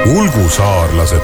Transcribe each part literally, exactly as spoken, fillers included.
Ulgusaarlased.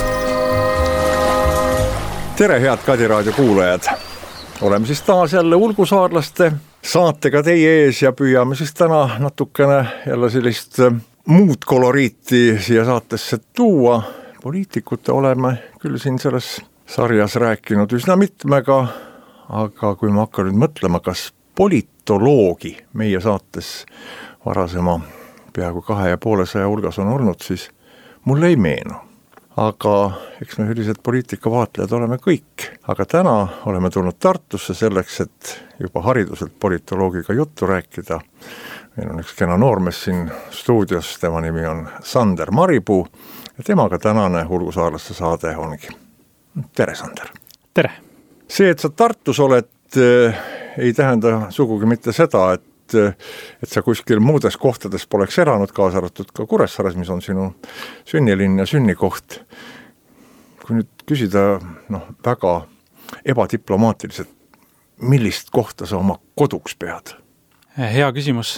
Tere, head Kadiraadio kuulajad! Oleme siis taas jälle Ulgusaarlaste saatega teie ees ja püüame siis täna natukene jälle sellist muud koloriiti siia saatesse tuua. Poliitikute oleme küll siin selles sarjas rääkinud üsna mitmega, aga kui ma hakkan nüüd mõtlema, kas politoloogi meie saates varasema peaaegu kahe ja poole saja hulgas on olnud, siis mulle ei meenu. Aga eks me sellised poliitikavaatlejad oleme kõik. Aga täna oleme tulnud Tartusse selleks, et juba hariduselt politoloogiga juttu rääkida. Meil on üks kena noormees siin stuudios, tema nimi on Sander Maripuu ja temaga tänane Ulgusaarlaste saade ongi. Tere, Sander! Tere! See, et sa Tartus oled, ei tähenda sugugi mitte seda, et et sa kuskil muudes kohtades poleks elanud, kaasa arvatud ka Kuressaares, mis on sinu sünnilinn ja sünnikoht. Kui nüüd küsida noh, väga ebadiplomaatiliselt, millist kohta sa oma koduks pead? Hea küsimus.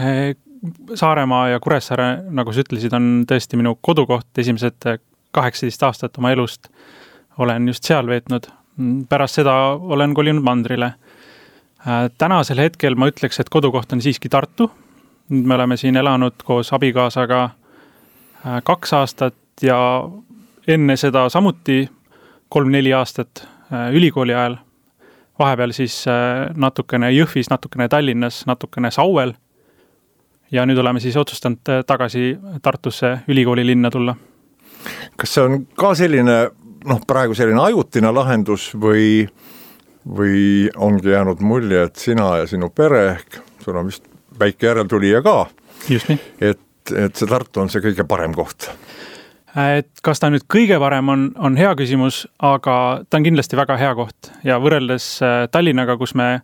Saaremaa ja Kuressaare, nagu sa ütlesid, on tõesti minu kodukoht. Esimesed kaheksateist aastat oma elust olen just seal veetnud. Pärast seda olen kolinud Mandrile. Tänasel hetkel ma ütleks, et kodukoht on siiski Tartu. Nüüd me oleme siin elanud koos abikaasaga kaks aastat ja enne seda samuti kolm-neli aastat ülikooli ajal. Vahepeal siis natukene Jõhvis, natukene Tallinnas, natukene Sauel. Ja nüüd oleme siis otsustanud tagasi Tartusse ülikooli linna tulla. Kas see on ka selline, noh praegu selline ajutine lahendus või või ongi jäänud mulje, et sina ja sinu pere, ehk sul on vist väike järeltulija ka, Just nii. Et, et see Tartu on see kõige parem koht? Et kas ta nüüd kõige parem on, on hea küsimus, aga ta on kindlasti väga hea koht. Ja võrreldes Tallinnaga, kus me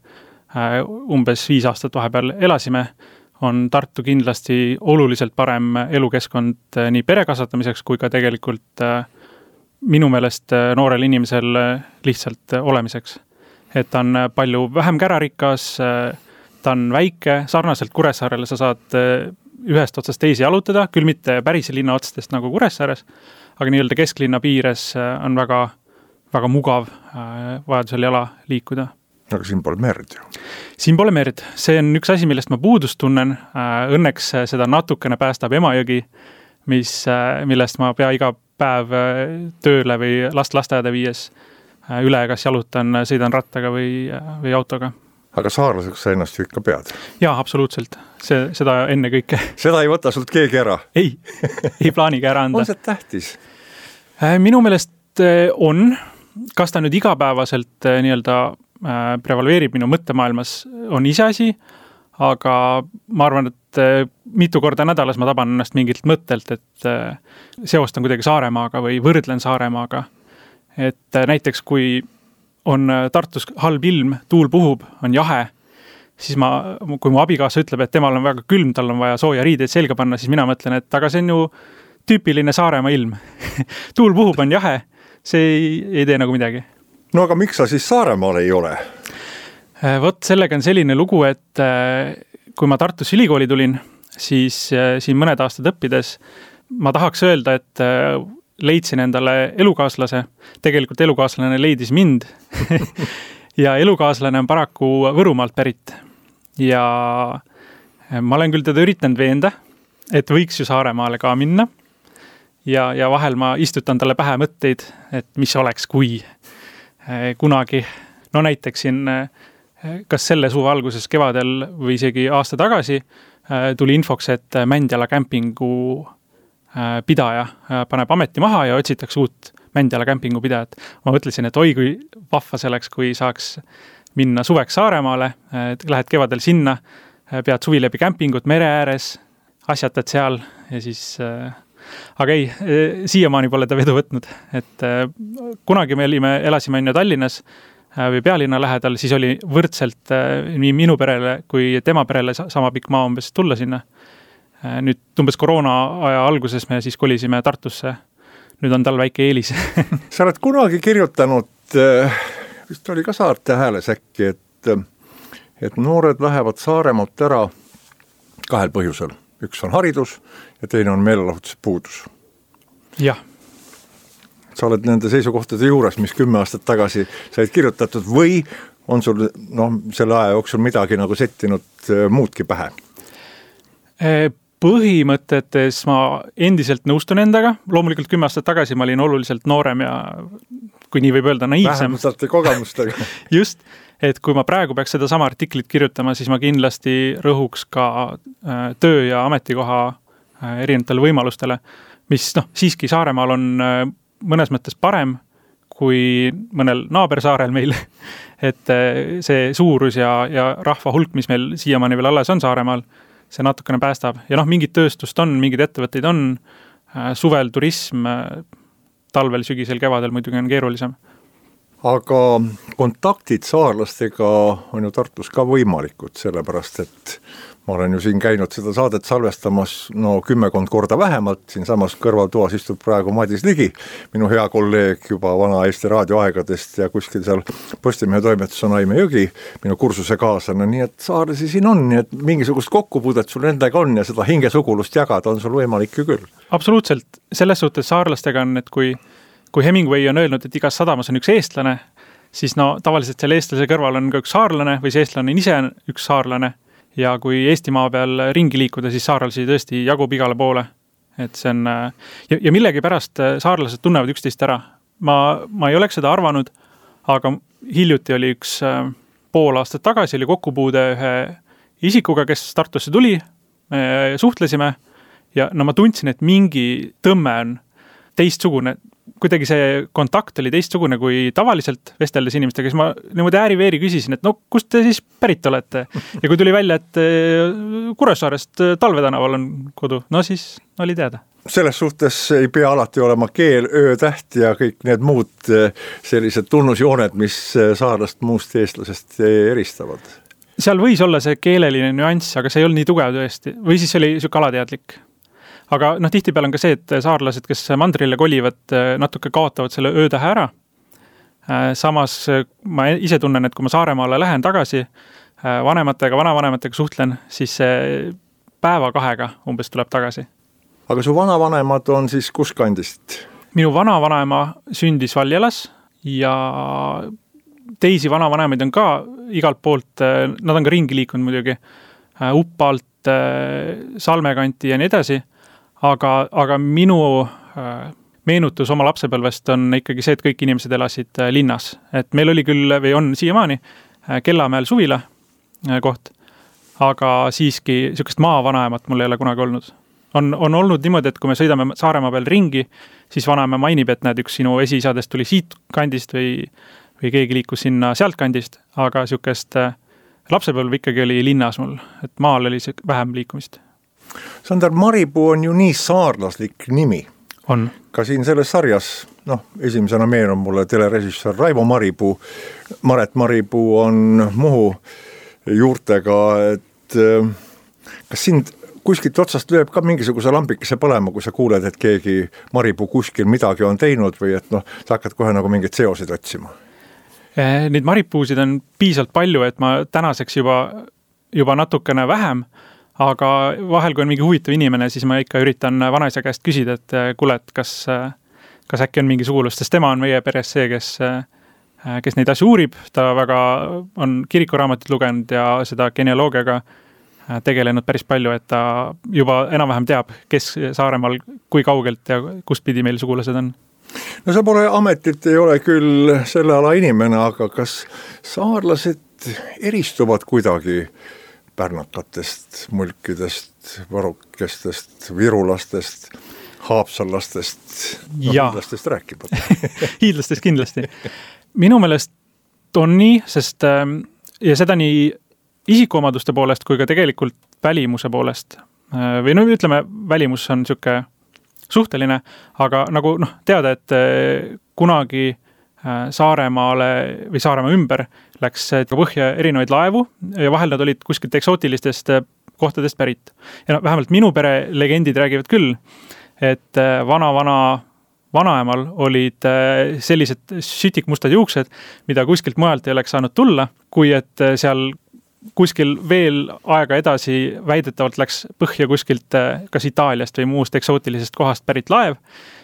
umbes viis aastat vahepeal elasime, on Tartu kindlasti oluliselt parem elukeskkond nii pere kasvatamiseks kui ka tegelikult minu meelest noorel inimesel lihtsalt olemiseks. Et ta on palju vähem kärarikas, ta on väike, sarnaselt Kuressaarele sa saad ühest otsast teisi jalutada, küll mitte päris linna otstest nagu Kuressaares, aga nii-öelda kesklinna piires on väga, väga mugav vajadusel jala liikuda. Aga siin pole merd ju. Siin pole merd. See on üks asi, millest ma puudust tunnen. Õnneks seda natukene päästab Emajõgi, mis, millest ma pea iga päev tööle või last lasteaeda viies üle, kas jalutan, sõidan rattaga või, või autoga. Aga saarlaseks sa ennast ju ikka pead? Jaa, absoluutselt. See, seda enne kõike. Seda ei võta sult keegi ära? Ei, ei plaaniga ära anda. On see tähtis? Minu meelest on. Kas ta nüüd igapäevaselt nii-öelda prevalveerib minu mõttemaailmas, on iseasi, aga ma arvan, et mitu korda nädalas ma taban ennast mingilt mõttelt, et seostan kuidagi Saaremaaga või võrdlen Saaremaaga. Et näiteks kui on Tartus halb ilm, tuul puhub, on jahe, siis ma, kui mu abikaasa ütleb, et temal on väga külm, tal on vaja sooja riideid selga panna, siis mina mõtlen, et aga see on ju tüüpiline Saaremaa ilm. Tuul puhub, on jahe, see ei, ei tee nagu midagi. No aga miks sa siis Saaremaal ei ole? Vot sellega on selline lugu, et kui ma Tartus ülikooli tulin, siis siin mõned aastad õppides ma tahaks öelda, et leidsin endale elukaaslase. Tegelikult elukaaslane leidis mind ja elukaaslane on paraku Võrumaalt pärit. Ja ma olen küll teda üritanud veenda, et võiks ju Saaremaale ka minna. Ja, ja vahel ma istutan talle pähe mõtteid, et mis oleks, kui kunagi, no näiteks siin, kas selle suve alguses kevadel või isegi aasta tagasi tuli infoks, et Mändjala kämpingu pidaja paneb ameti maha ja otsitakse uut Mändjala kämpingu pidajat. Ma mõtlesin, et oi, kui vahva selleks, kui saaks minna suveks Saaremaale, lähed kevadel sinna, pead suvi läbi kämpingut mere ääres, asjatad seal ja siis, aga ei, siiamaani pole ta vedu võtnud. Et kunagi me olime, elasime enne Tallinnas või pealinna lähedal, siis oli võrdselt nii minu perele kui tema perele sama pikk maa umbes tulla sinna. Nüüd umbes koroona aja alguses me siis kolisime Tartusse. Nüüd on tal väike eelis. Sa oled kunagi kirjutanud, vist oli ka Saarte Hääles äkki, et, et noored lähevad Saaremaalt ära kahel põhjusel. Üks on haridus ja teine on meelelahutuse puudus. jah. Sa oled nende seisukohtade juures, mis kümme aastat tagasi said kirjutatud või on sul noh, selle aja jooksul midagi nagu settinud muudki pähe? Põhimõtetes ma endiselt nõustun endaga. Loomulikult kümme aastat tagasi ma olin oluliselt noorem ja kui nii võib öelda, naiivsem. Vähemalt kogemustega. Just, et kui ma praegu peaks seda sama artiklit kirjutama, siis ma kindlasti rõhuks ka töö ja ametikoha erinevatele võimalustele, mis noh, siiski Saaremaal on mõnes mõttes parem kui mõnel naabersaarel meil, et see suurus ja, ja rahva hulk, mis meil siiamaani veel alles on Saaremaal, see natukene päästab. Ja noh, mingid tööstust on, mingid ettevõtteid on, suvel turism, talvel, sügisel, kevadel muidugi on keerulisem. Aga kontaktid saarlastega on ju Tartus ka võimalikud, sellepärast et ma olen ju siin käinud seda saadet salvestamas no kümmekond korda vähemalt, siin samas kõrvaltoas istub praegu Madis Ligi, minu hea kolleeg juba vana Eesti raadioaegadest ja kuskil seal Postimehe toimetus on Aime Jõgi, minu kursuse kaaslane, nii et saarlasi siin on, nii et mingisugust kokkupuudet sul nendega on ja seda hingesugulust jagada on sul võimalik ju küll. Absoluutselt, selles suhtes saarlastega on, et kui, kui Hemingway on öelnud, et igas sadamas on üks eestlane, siis no tavaliselt selle eestlase kõrval on ka üks saarlane või see eestlane ise on üks saarlane. Ja kui Eestimaa peal ringi liikuda, siis saarlasi tõesti jagub igale poole. Et see on, ja, ja millegi pärast saarlased tunnevad üksteist ära. Ma, ma ei oleks seda arvanud, aga hiljuti oli üks pool aastat tagasi oli kokkupuude ühe isikuga, kes Tartusse tuli, me suhtlesime ja no ma tundsin, et mingi tõmme on teistsugune. Kuidagi see kontakt oli teistsugune kui tavaliselt vesteldes inimestega, siis ma niimoodi ääri-veeri küsisin, et no kust te siis pärit olete? Ja kui tuli välja, et Kuressaarest Talvetänaval on kodu, no siis oli teada. Selles suhtes ei pea alati olema keel, öö, täht ja kõik need muud sellised tunnusjooned, mis saarlast muust eestlasest eristavad. Seal võis olla see keeleline nüanss, aga see ei olnud nii tugev tõesti. Või siis oli süke alateadlik. Aga noh, tihtipeale on ka see, et saarlased, kes mandrile kolivad, natuke kaotavad selle öötähe ära. Samas ma ise tunnen, et kui ma Saaremaale lähen tagasi, vanematega, vanavanematega suhtlen, siis see päeva kahega umbes tuleb tagasi. Aga su vanavanemad on siis kus kandist? Minu vanavanemma sündis Valjelas ja teisi vanavanemaid on ka igalt poolt, nad on ka ringi liikunud muidugi, Uppalt, Salmekanti ja nii edasi. Aga, aga minu meenutus oma lapsepõlvest on ikkagi see, et kõik inimesed elasid linnas. Et meil oli küll, või on siiamaani, Kellamäel suvila koht, aga siiski niisugust maavanaemat mul ei ole kunagi olnud. On, on olnud niimoodi, et kui me sõidame Saaremaa peal ringi, siis vanaema mainib, et näed, üks sinu esiisadest tuli siit kandist või, või keegi liikus sinna sealt kandist, aga niisugust lapsepõlv ikkagi oli linnas mul, et maal oli vähem liikumist. Sander, Maripuu on ju nii saarlaslik nimi. On. Ka siin selles sarjas, noh, esimesena meenub mulle telerežissöör Raivo Maripuu. Maret Maripuu on Muhu juurtega, et kas sind kuskilt otsast lööb ka mingisuguse lambikese põlema, kui sa kuuled, et keegi Maripuu kuskil midagi on teinud või et noh, sa hakkad kohe nagu mingid seosid otsima? Neid Maripuusid on piisalt palju, et ma tänaseks juba, juba natukene vähem, aga vahel, kui on mingi huvitav inimene, siis ma ikka üritan vanaisa käest küsida, et kuule, et kas, kas äkki on mingi sugulus, sest tema on meie peres see, kes, kes neid asju uurib, ta väga on kirikuraamatit lugenud ja seda genealoogiaga tegelenud päris palju, et ta juba enam-vähem teab, kes Saaremaal kui kaugelt ja kust pidi meil sugulased on. No sa pole ametit, ei ole küll selle ala inimene, aga kas saarlased eristuvad kuidagi pärnakatest, mulkidest, varukestest, virulastest, haapsallastest, no hiidlastest rääkima. Hiidlastest kindlasti. Minu meelest on nii, sest ja seda nii isikuomaduste poolest kui ka tegelikult välimuse poolest. Või no ütleme, välimus on niisugune suhteline, aga nagu noh, teada, et kunagi Saaremaale või Saaremaa ümber läks põhja erinevaid laevu ja vahel nad olid kuskilt eksootilistest kohtadest pärit. Ja no, vähemalt minu pere legendid räägivad küll, et vana-vana vanaemal olid sellised sütikmustad juuksed, mida kuskilt mujalt ei oleks saanud tulla, kui et seal kuskil veel aega edasi väidetavalt läks põhja kuskilt kas Itaaliast või muust eksootilisest kohast pärit laev,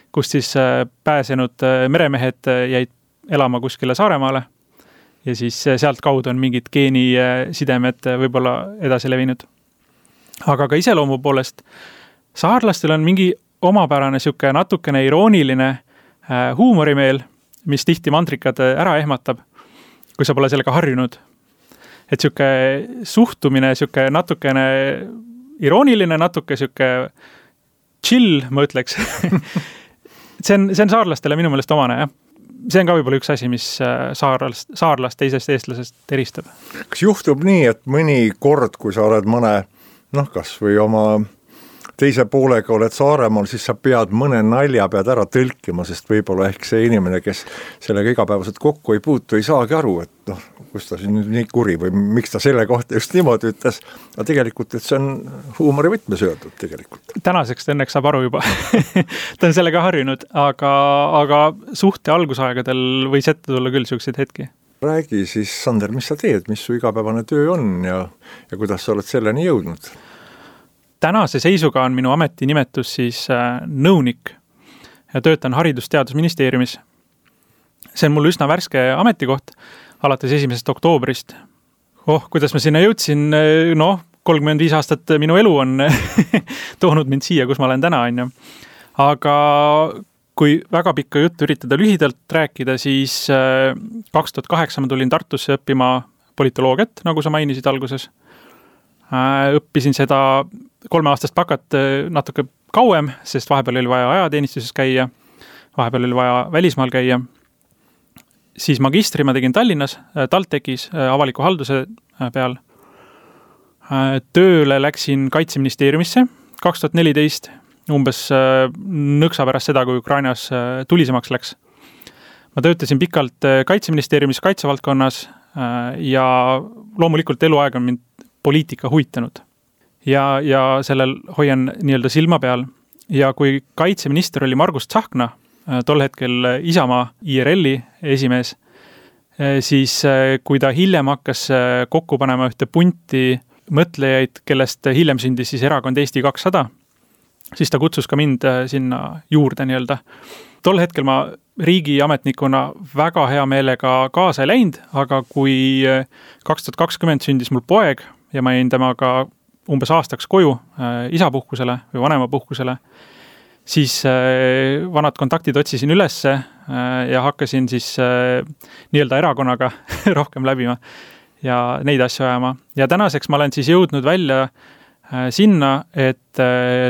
kust siis pääsenud meremehed jäid elama kuskile Saaremaale ja siis sealt kaudu on mingid geenisidemed võib-olla edasi levinud. Aga ka iseloomu poolest saarlastel on mingi omapärane siuke natukene irooniline huumorimeel, mis tihti mandrikad ära ehmatab, kui sa pole sellega harjunud. Et siuke suhtumine, siuke natukene irooniline, natuke siuke chill, ma ütleks. see, on, see on saarlastele minu meelest omane, jah. See on ka võib-olla üks asi, mis saarlast, saarlast teisest eestlasest eristab. Kas juhtub nii, et mõni kord, kui sa oled mõne, noh, kas või oma teise poolega oled Saaremaal, siis sa pead mõne nalja pead ära tõlkima, sest võib-olla ehk see inimene, kes sellega igapäevaselt kokku ei puutu, ei saagi aru, et noh, kus ta siin nii kuri või miks ta selle kohta just niimoodi ütles. Aga tegelikult, et see on huumori võtmes öeldud tegelikult. Tänaseks ta õnneks saab aru juba. ta on sellega harjunud, aga, aga suhte algusaegadel võis ette tulla küll siukseid hetki. Räägi siis, Sander, mis sa teed, mis su igapäevane töö on ja, ja kuidas sa oled selleni jõudnud? Tänase seisuga on minu ametinimetus siis nõunik ja töötan Haridus-Teadusministeeriumis. See on mul üsna värske ametikoht alates esimesest oktoobrist. Oh, kuidas ma sinna jõudsin, noh, kolmkümmend viis aastat minu elu on toonud mind siia, kus ma olen täna. On ju. Aga kui väga pikka juttu üritada lühidalt rääkida, siis kaks tuhat kaheksa ma tulin Tartusse õppima politoloogiat, nagu sa mainisid alguses. Õppisin seda kolmeaastast bakat natuke kauem, sest vahepeal oli vaja ajateenistuses käia, vahepeal oli vaja välismaal käia. Siis magistri ma tegin Tallinnas, TalTechis, avaliku halduse peal. Tööle läksin Kaitseministeeriumisse kaks tuhat neliteist, umbes nõksa pärast seda, kui Ukrainas tulisemaks läks. Ma töötasin pikalt Kaitseministeeriumis kaitsevaldkonnas ja loomulikult eluaeg on mind poliitika huvitanud. Ja, ja sellel hoian nii-öelda silma peal. Ja kui kaitseminister oli Margus Tsahkna, tol hetkel Isamaa I R L-i esimees, siis kui ta hiljem hakkas kokku panema ühte punti mõtlejaid, kellest hiljem sündis siis erakond Eesti kakssada, siis ta kutsus ka mind sinna juurde nii-öelda. Tol hetkel ma riigiametnikuna väga hea meelega kaasa ei läinud, aga kui kaks tuhat kakskümmend sündis mul poeg ja ma jäin temaga umbes aastaks koju isapuhkusele või vanemapuhkusele, siis vanad kontaktid otsisin ülesse ja hakkasin siis nii-öelda erakonnaga rohkem läbima ja neid asju ajama. Ja tänaseks ma olen siis jõudnud välja sinna, et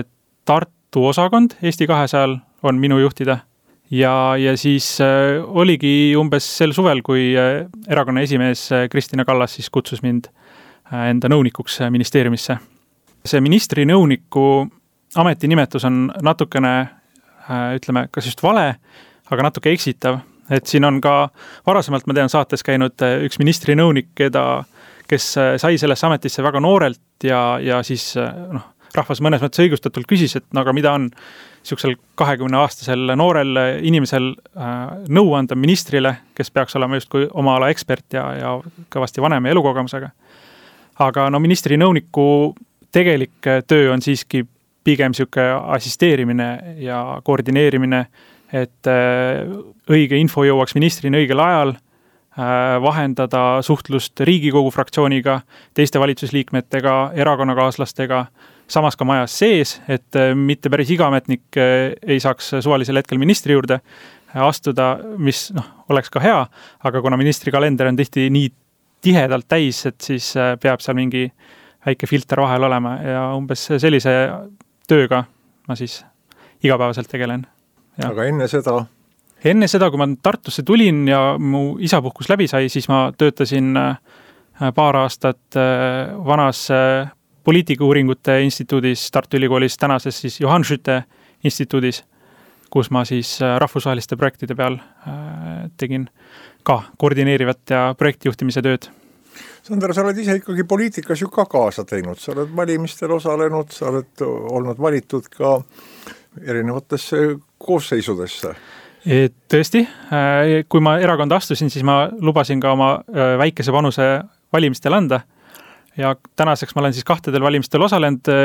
Tartu osakond Eesti kahesajal on minu juhtida ja, ja siis oligi umbes sel suvel, kui erakonna esimees Kristina Kallas siis kutsus mind enda nõunikuks ministeeriumisse. See ministri nõuniku ametinimetus on natukene, ütleme, kas just vale, aga natuke eksitav. Et siin on ka varasemalt, ma tean, saates käinud üks ministri nõunik, keda, kes sai sellesse ametisse väga noorelt ja, ja siis noh, rahvas mõnes mõttes õigustatult küsis, et no, aga mida on siuksel kahekümne aastasel noorel inimesel nõu anda ministrile, kes peaks olema just kui oma ala ekspert ja, ja kõvasti vanem ja elukogemusega. Aga no ministri nõuniku tegelik töö on siiski pigem siuke assisteerimine ja koordineerimine, et õige info jõuaks ministrini õigel ajal, vahendada suhtlust Riigikogu fraktsiooniga, teiste valitsusliikmetega, erakonnakaaslastega, samas ka majas sees, et mitte päris iga ametnik ei saaks suvalisel hetkel ministri juurde astuda, mis noh, oleks ka hea, aga kuna ministri kalender on tihti nii tihedalt täis, et siis peab seal mingi väike filter vahel olema ja umbes sellise tööga ma siis igapäevaselt tegelen. Ja. Aga enne seda? Enne seda, kui ma Tartusse tulin ja mu isapuhkus läbi sai, siis ma töötasin paar aastat vanas poliitikauuringute instituudis Tartu Ülikoolis, tänases siis Johan Schütte instituudis, kus ma siis rahvusvaheliste projektide peal tegin ka koordineerivat ja projektijuhtimise tööd. Sander, sa oled ise ikkagi poliitikas ju ka kaasa teinud, sa oled valimistel osalenud, sa oled olnud valitud ka erinevatesse koosseisudesse. Et tõesti, kui ma erakonda astusin, siis ma lubasin ka oma väikese panuse valimistel anda ja tänaseks ma olen siis kahtedel valimistel osalenud,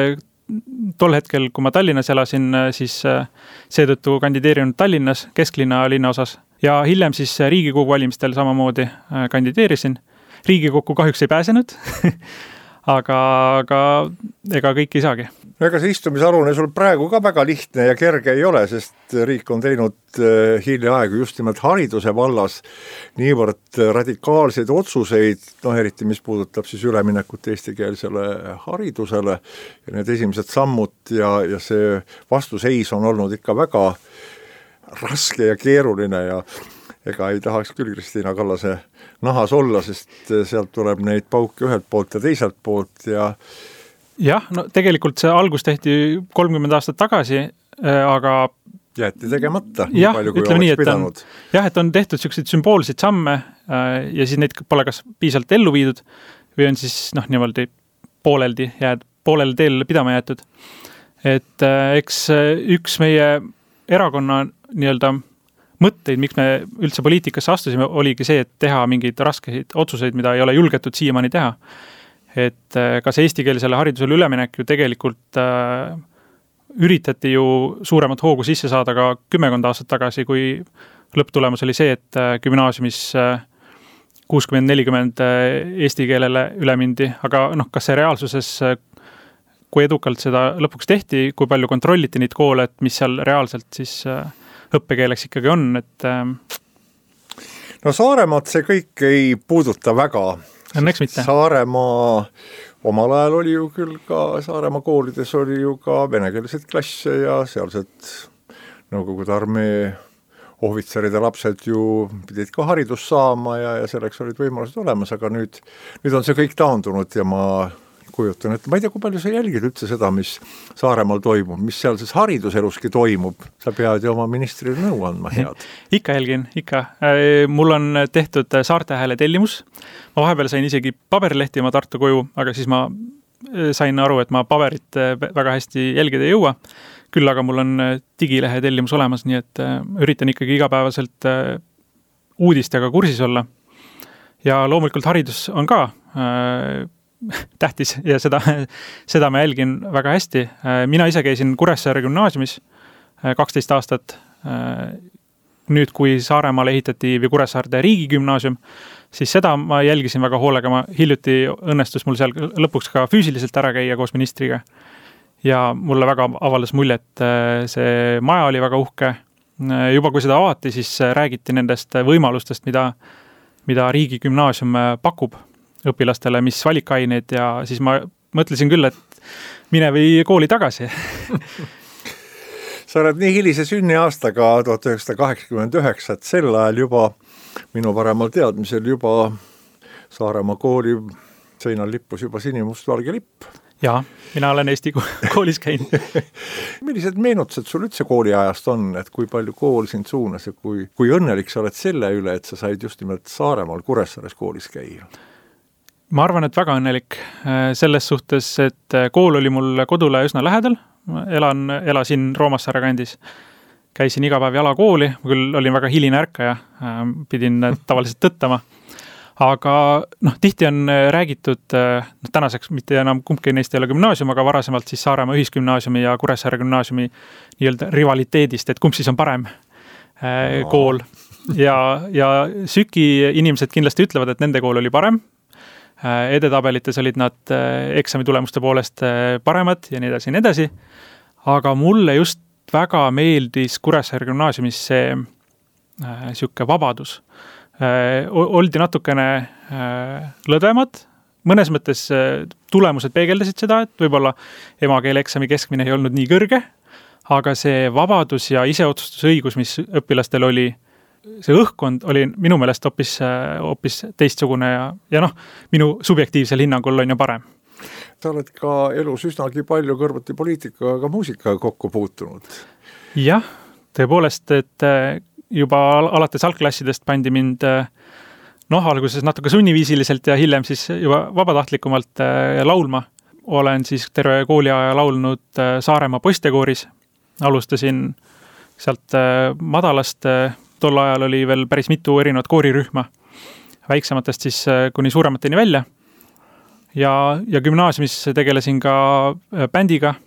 tol hetkel, kui ma Tallinnas elasin, siis seetõttu kandideerinud Tallinnas, kesklinna linnaosas ja hiljem siis Riigikogu valimistel samamoodi kandideerisin. Riigikokku kahjuks ei pääsenud, aga, aga ega kõik ei saagi. Ega see istumisalune sul praegu ka väga lihtne ja kerge ei ole, sest riik on teinud hiljaaegu just nimelt hariduse vallas niivõrd radikaalseid otsuseid, noh eriti mis puudutab siis üleminekut eestikeelsele haridusele ja need esimesed sammud ja, ja see vastuseis on olnud ikka väga raske ja keeruline ja ega ei tahaks küll Kristiina Kallase nahas olla, sest sealt tuleb neid pauke ühelt poolt ja teiselt poolt ja jah, no tegelikult see algus tehti kolmkümmend aastat tagasi, aga jäeti tegemata, nii jah, palju kui oleks nii, pidanud. On, jah, et on tehtud selliseid sümboolseid samme ja siis neid pole kas piisavalt ellu viidud või on siis noh, niimoodi pooleldi jääd, poolel teel pidama jäetud. Et eks üks meie erakonna nii-öelda mõtteid, miks me üldse poliitikasse astusime, oligi see, et teha mingeid raskeid otsuseid, mida ei ole julgetud siiamaani teha. Et kas eestikeelsele haridusele üleminek ju tegelikult äh, üritati ju suuremat hoogu sisse saada ka kümmekond aastat tagasi, kui lõpptulemus oli see, et gümnaasiumis kuuskümmend nelikümmend eesti keelele üle mindi, aga noh, kas see reaalsuses, kui edukalt seda lõpuks tehti, kui palju kontrolliti neid koole, et mis seal reaalselt siis õppekeeleks ikkagi on, et no Saaremaad see kõik ei puuduta väga. Õnneks mitte. Saaremaa omal ajal oli ju küll ka, Saaremaa koolides oli ju ka venekeelseid klasse ja sealsed Nõukogude armee ohvitseride lapsed ju pidid ka haridust saama ja, ja selleks olid võimalused olemas, aga nüüd, nüüd on see kõik taandunud ja ma kujutan, et ma ei tea, kui palju sa jälgid üldse seda, mis Saaremaal toimub, mis seal siis hariduseluski toimub. Sa pead ju oma ministrile nõu andma head. Ikka jälgin, ikka. Mul on tehtud Saartehääle tellimus. Ma vahepeal sain isegi paberilehti oma Tartu koju, aga siis ma sain aru, et ma paberit väga hästi jälgida ei jõua. Küll aga mul on digilehe tellimus olemas, nii et üritan ikkagi igapäevaselt uudistega kursis olla. Ja loomulikult haridus on ka tähtis ja seda, seda ma jälgin väga hästi. Mina ise käisin Kuressaare gümnaasiumis kaksteist aastat. Nüüd, kui Saaremaale ehitati või Kuressaarde riigigümnaasium, siis seda ma jälgisin väga hoolega. Ma hiljuti õnnestus mul seal lõpuks ka füüsiliselt ära käia koos ministriga. Ja mulle väga avaldas mulje, et see maja oli väga uhke. Juba kui seda avati, siis räägiti nendest võimalustest, mida, mida riigigümnaasium pakub õpilastele, mis valikaineid ja siis ma mõtlesin küll, et mine või kooli tagasi. Sa oled nii hilise sünniaastaga tuhat üheksasada kaheksakümmend üheksa, et sel ajal juba minu paremal teadmisel juba Saaremaa kooli seinal lippus juba sinimustvalge lipp. Jaa, mina olen Eesti koolis käinud. Millised meenutused sul üldse kooliajast on, et kui palju kool sind suunas ja kui, kui õnnelik sa oled selle üle, et sa said just nimelt Saaremaal Kuressaares koolis käia? Ma arvan, et väga õnnelik selles suhtes, et kool oli mul kodule üsna lähedal. Elan, elasin Roomassaare kandis. Käisin iga päev jala kooli, ma küll olin väga hiline ärkaja, pidin tavaliselt tõttama. Aga noh, tihti on räägitud, noh, tänaseks mitte enam kumbki neist ei ole gümnaasium, aga varasemalt siis Saaremaa ühisgümnaasiumi ja Kuressaare gümnaasiumi nii-öelda rivaliteedist, et kumb siis on parem no. kool. Ja, ja süki inimesed kindlasti ütlevad, et nende kool oli parem. Edetabelites olid nad eksami tulemuste poolest paremad ja nii edasi ja nii edasi. Aga mulle just väga meeldis Kuressaare gümnaasiumis see äh, siuke vabadus. Äh, oldi natukene äh, lõdvemad, mõnes mõttes äh, tulemused peegeldasid seda, et võib-olla emakeele eksami keskmine ei olnud nii kõrge, aga see vabadus ja iseotsustusõigus, mis õpilastel oli, see õhkkond oli minu meelest hoopis, hoopis teistsugune ja, ja noh, minu subjektiivsel hinnangul on ju parem. Sa oled ka elus üsnagi palju kõrvuti poliitikaga, ka muusikaga kokku puutunud. Jah, tõepoolest, et juba alates algklassidest pandi mind noh, alguses natuke sunniviisiliselt ja hiljem siis juba vabatahtlikumalt laulma. Olen siis terve kooliaja laulnud Saaremaa postekooris. Alustasin sealt madalast. Tol ajal oli veel päris mitu erinevat koorirühma, väiksematest siis kuni suuremateni välja. Ja, ja gümnaasiumis tegelesin ka bändiga,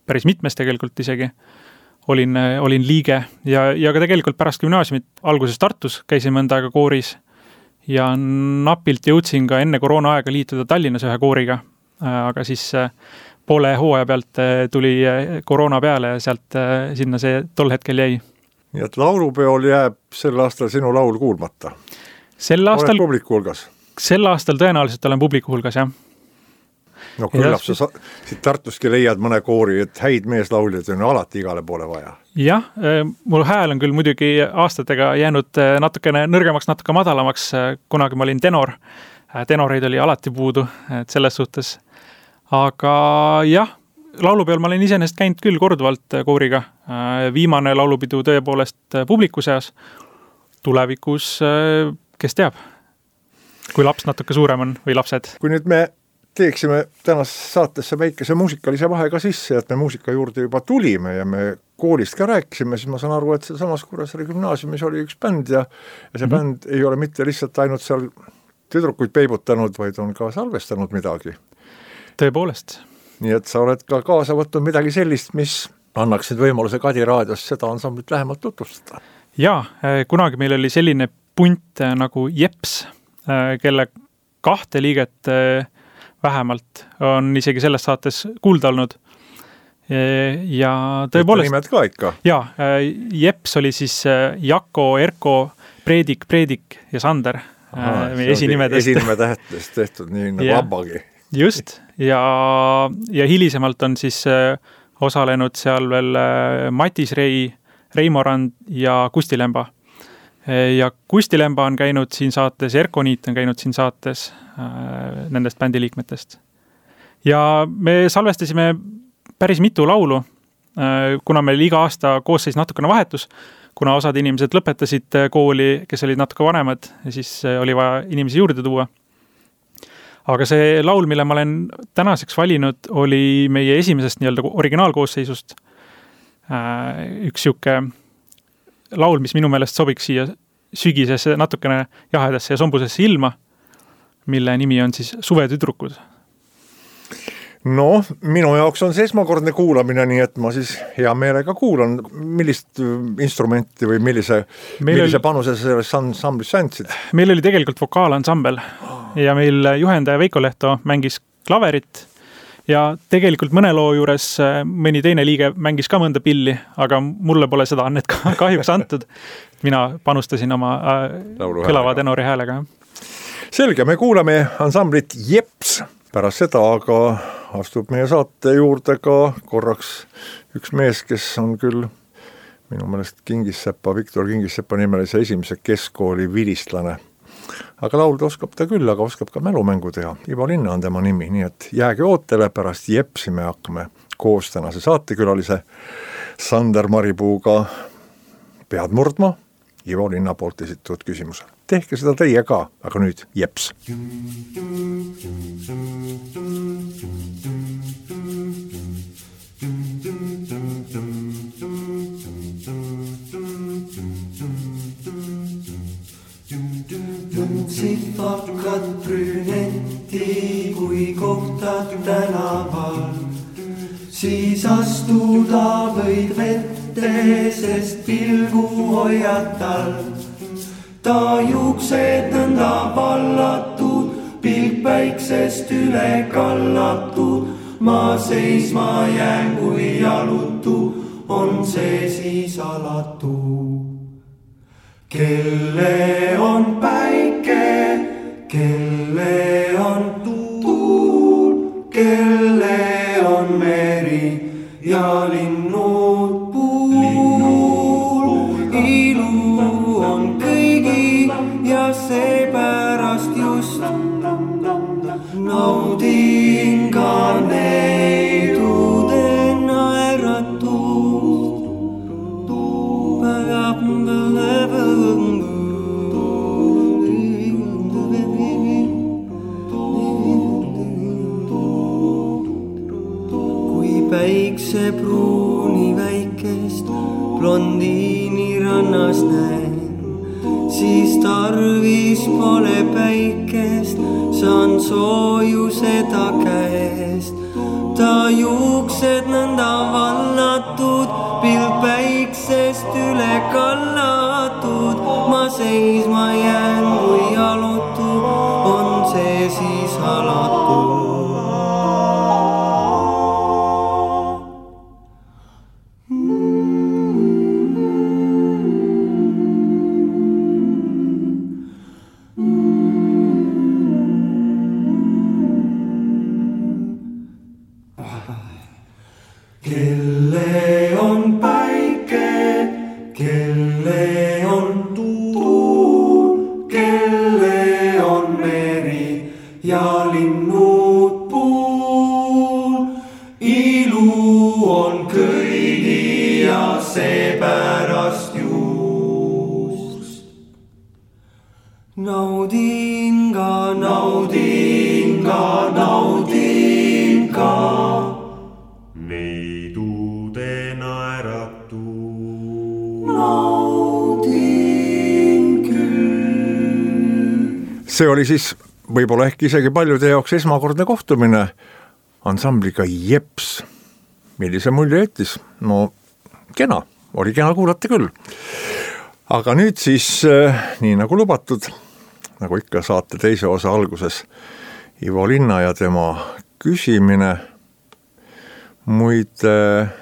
päris mitmes tegelikult isegi olin, olin liige ja, ja ka tegelikult pärast gümnaasiumit alguses Tartus käisin mõnda aega kooris ja napilt jõudsin ka enne koroona aega liituda Tallinnas ühe kooriga, aga siis poole hooaja pealt tuli koroona peale ja sealt sinna see tol hetkel jäi. Nii et laulupeol jääb sel aastal sinu laul kuulmata? Sel aastal, oled publiku hulgas? Sel aastal tõenäoliselt olen publiku hulgas, jah. No küllap sa siit Tartuski leiad mõne koori, et häid meeslauljad on alati igale poole vaja. Jah, mul hääl on küll muidugi aastatega jäänud natukene nõrgemaks, natuke madalamaks, kunagi ma olin tenor. Tenoreid oli alati puudu, et selles suhtes. Aga jah, laulupeol ma olen iseenesest käinud küll korduvalt kooriga. Viimane laulupidu tõepoolest publiku seas. Tulevikus, kes teab, kui laps natuke suurem on või lapsed. Kui nüüd me teeksime tänast saatesse väikese muusikalise vahe ka sisse, et me muusika juurde juba tulime ja me koolist ka rääkisime, siis ma saan aru, et see samas Kuressaare gümnaasiumis oli üks bänd ja, ja see mm-hmm. bänd ei ole mitte lihtsalt ainult seal tüdrukuid peibutanud, vaid on ka salvestanud midagi. Tõepoolest. Nii et sa oled ka kaasa võtnud midagi sellist, mis annaksid võimaluse Kadi raadios seda ansamblit lähemalt tutvustada. Jaa, kunagi meil oli selline punt nagu Jeps, kelle kahte liiget vähemalt on isegi selles saates kuulda olnud. Ja tõepoolest... nimed ka ikka. Jaa, Jeps oli siis Jako, Erko, Preedik, Preedik ja Sander. Aha, esinimedest. Esinimetähtest tehtud nii nagu ja, Abbagi. Just, ja, ja hilisemalt on siis osalenud seal veel Matis Rei, Reimo Rand ja Kusti Lemba. Ja Kusti Lemba on käinud siin saates, Erko Niit on käinud siin saates äh, nendest bändiliikmetest. Ja me salvestasime päris mitu laulu, äh, kuna meil iga aasta koosseis natukene vahetus, kuna osad inimesed lõpetasid kooli, kes olid natuke vanemad, ja siis oli vaja inimesi juurde tuua. Aga see laul, mille ma olen tänaseks valinud, oli meie esimesest nii-öelda originaalkoosseisust. Äh, üks siuke laul, mis minu meelest sobiks siia sügisesse natukene jahedasse ja sombusesse ilma, mille nimi on siis Suvetüdrukud. No, minu jaoks on see esmakordne kuulamine, nii et ma siis hea meelega kuulan, millist instrumenti või millise, millise oli, panuse selles ansamblis andsid? Meil oli tegelikult vokaalansambel ja meil juhendaja Veiko Lehto mängis klaverit ja tegelikult mõne loo juures mõni teine liige mängis ka mõnda pilli, aga mulle pole seda annet kahjuks antud. Mina panustasin oma äh, kõlava tenori häälega. Selge, me kuulame ansamblit Jeps. Pärast seda aga astub meie saate juurde ka korraks üks mees, kes on küll minu meelest Kingissepa, Viktor Kingissepa nimelise esimese keskkooli vilistlane. Aga laulda oskab ta küll, aga oskab ka mälumängu teha. Ivo Linna on tema nimi, nii et jääge ootele, pärast Jepsi me hakkame koos tänase saatekülalise Sander Maripuuga pead murdma Ivo Linna poolt esitatud küsimuse. Tehke seda teie ka, aga nüüd Jeps. Sihvakkad brünetti, kui kohtad tänaval, siis astuda võid vette, sest pilgu hoiad tal. Ta juuksed nõnda vallatud, pilk päiksest üle kallatud, ma seisma jään, kui jalutu, on see siis alatu. Kelle on päike, kelle on tuul, kelle on meri ja linnud puul. Ilu on kõigi ja seepärast just naudin ka neidude naeratust. Päikse pruuni väikest blondiini rannas näen, siis tarvis pole päikest, saan soojuseda käest. ta juuksed nõnda vallatud, pilk päiksest üle kallatud. Ma seisma jään, kui jalutu on see siis alatu. Kelle on päike, kelle on tuul, kelle on meri ja linnud puul. Ilu on kõigi ja seepärast just. Naudin ka, naudin ka, naudin ka. Neidude naeratu. Naudin küll. See oli siis võib-olla ehk isegi paljude jaoks esmakordne kohtumine ansambliga Jeps. Millise mulje jättis? No kena, oli kena kuulata küll. Aga nüüd siis, nii nagu lubatud, nagu ikka saate teise osa alguses, Ivo Linna ja tema küsimine. Muide,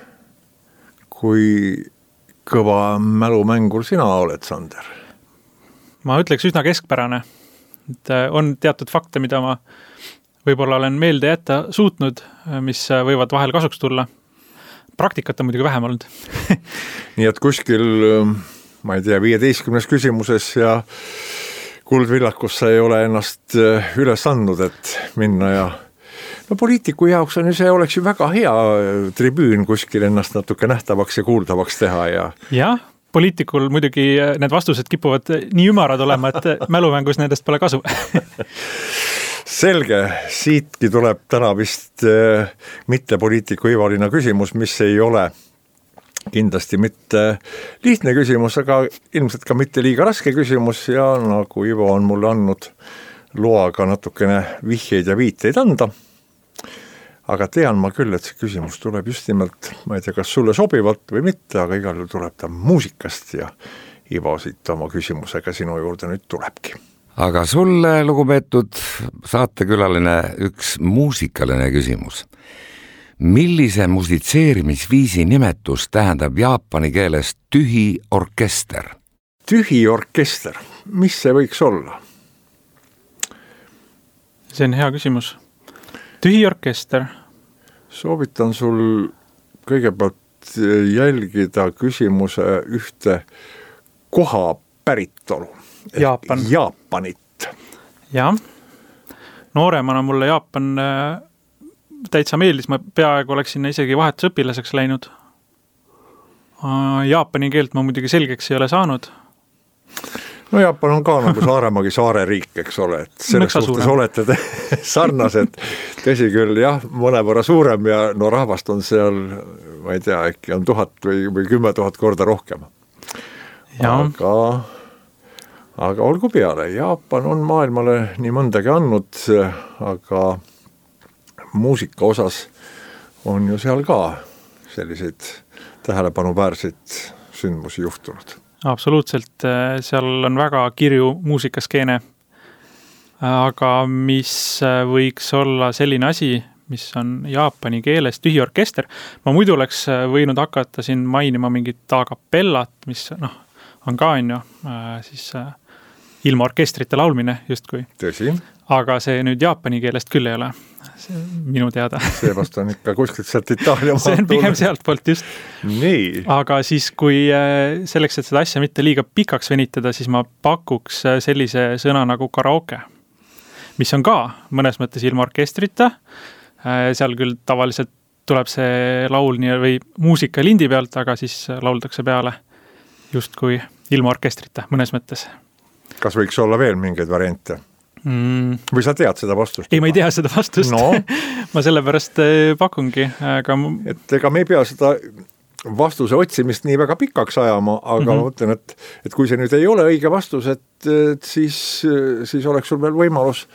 kui kõva mälumängur sina oled, Sander? Ma ütleks üsna keskpärane. Et on teatud fakte, mida ma võib-olla olen meelde jätta suutnud, mis võivad vahel kasuks tulla. Praktikat on muidugi vähem olnud. Nii et kuskil, ma ei tea, viieteistkümnes küsimuses ja Kuldvillakusse ei ole ennast üles andnud, et minna ja no poliitiku jaoks on ju see, oleks ju väga hea tribüün kuskil ennast natuke nähtavaks ja kuuldavaks teha. Ja, ja poliitikul muidugi need vastused kipuvad nii ümarad olema, et mälumängus nendest pole kasu. Selge, siitki tuleb täna vist äh, mitte poliitiku Ivo Linna küsimus, mis ei ole kindlasti mitte lihtne küsimus, aga ilmselt ka mitte liiga raske küsimus ja nagu Ivo on mulle andnud loaga natukene vihjeid ja viiteid anda. Aga tean ma küll, et see küsimus tuleb just nimelt, ma ei tea, kas sulle sobivalt või mitte, aga igal juhul tuleb ta muusikast ja Ivo siit oma küsimusega sinu juurde nüüd tulebki. Aga sulle, lugupeetud saatekülaline, üks muusikaline küsimus. Millise musitseerimisviisi nimetus tähendab jaapani keeles tühi orkester? Tühi orkester, mis see võiks olla? See on hea küsimus. Tühi orkester. Soovitan sul kõigepealt jälgida küsimuse ühte koha päritolu. Jaapan. Jaapanit. Jah. Nooremana mulle Jaapan täitsa meeldis, ma peaaegu oleks sinna isegi vahetusõpilaseks läinud. Jaapani keelt ma muidugi selgeks ei ole saanud. No Jaapan on ka nagu Saaremagi saare riik, eks ole, et selles suhtes olete te sarnased, tõsi küll, jah, mõnevõrra suurem ja no rahvast on seal, ma ei tea, äkki on tuhat või, või kümme tuhat korda rohkem. Aga, aga olgu peale, Jaapan on maailmale nii mõndagi andnud, aga muusika osas on ju seal ka selliseid tähelepanuväärseid sündmusi juhtunud. Absoluutselt, seal on väga kirju muusikaskeene, aga mis võiks olla selline asi, mis on jaapani keeles tühi orkester. Ma muidu oleks võinud hakata siin mainima mingit agapellat, mis noh, on ka on ju, siis ilma orkestrite laulmine justkui. Tõsi. Aga see nüüd jaapani keelest küll ei ole, see minu teada. See vast on ikka kuskilt sealt Itaalia maalt. See on pigem sealt poolt just. Nii. Aga siis, kui selleks, et seda asja mitte liiga pikaks venitada, siis ma pakuks sellise sõna nagu karaoke, mis on ka mõnes mõttes ilma orkestrita. Seal küll tavaliselt tuleb see laul nii, või muusika lindi pealt, aga siis lauldakse peale justkui ilma orkestrita mõnes mõttes. Kas võiks olla veel mingeid variante? Mm. Või sa tead seda vastust? Ei, ma ei tea seda vastust. No. Ma sellepärast pakungi. Aga... Et ega me ei pea seda vastuse otsimist nii väga pikaks ajama, aga mm-hmm. ma mõtlen, et, et kui see nüüd ei ole õige vastus, et, et siis, siis oleks sul veel võimalus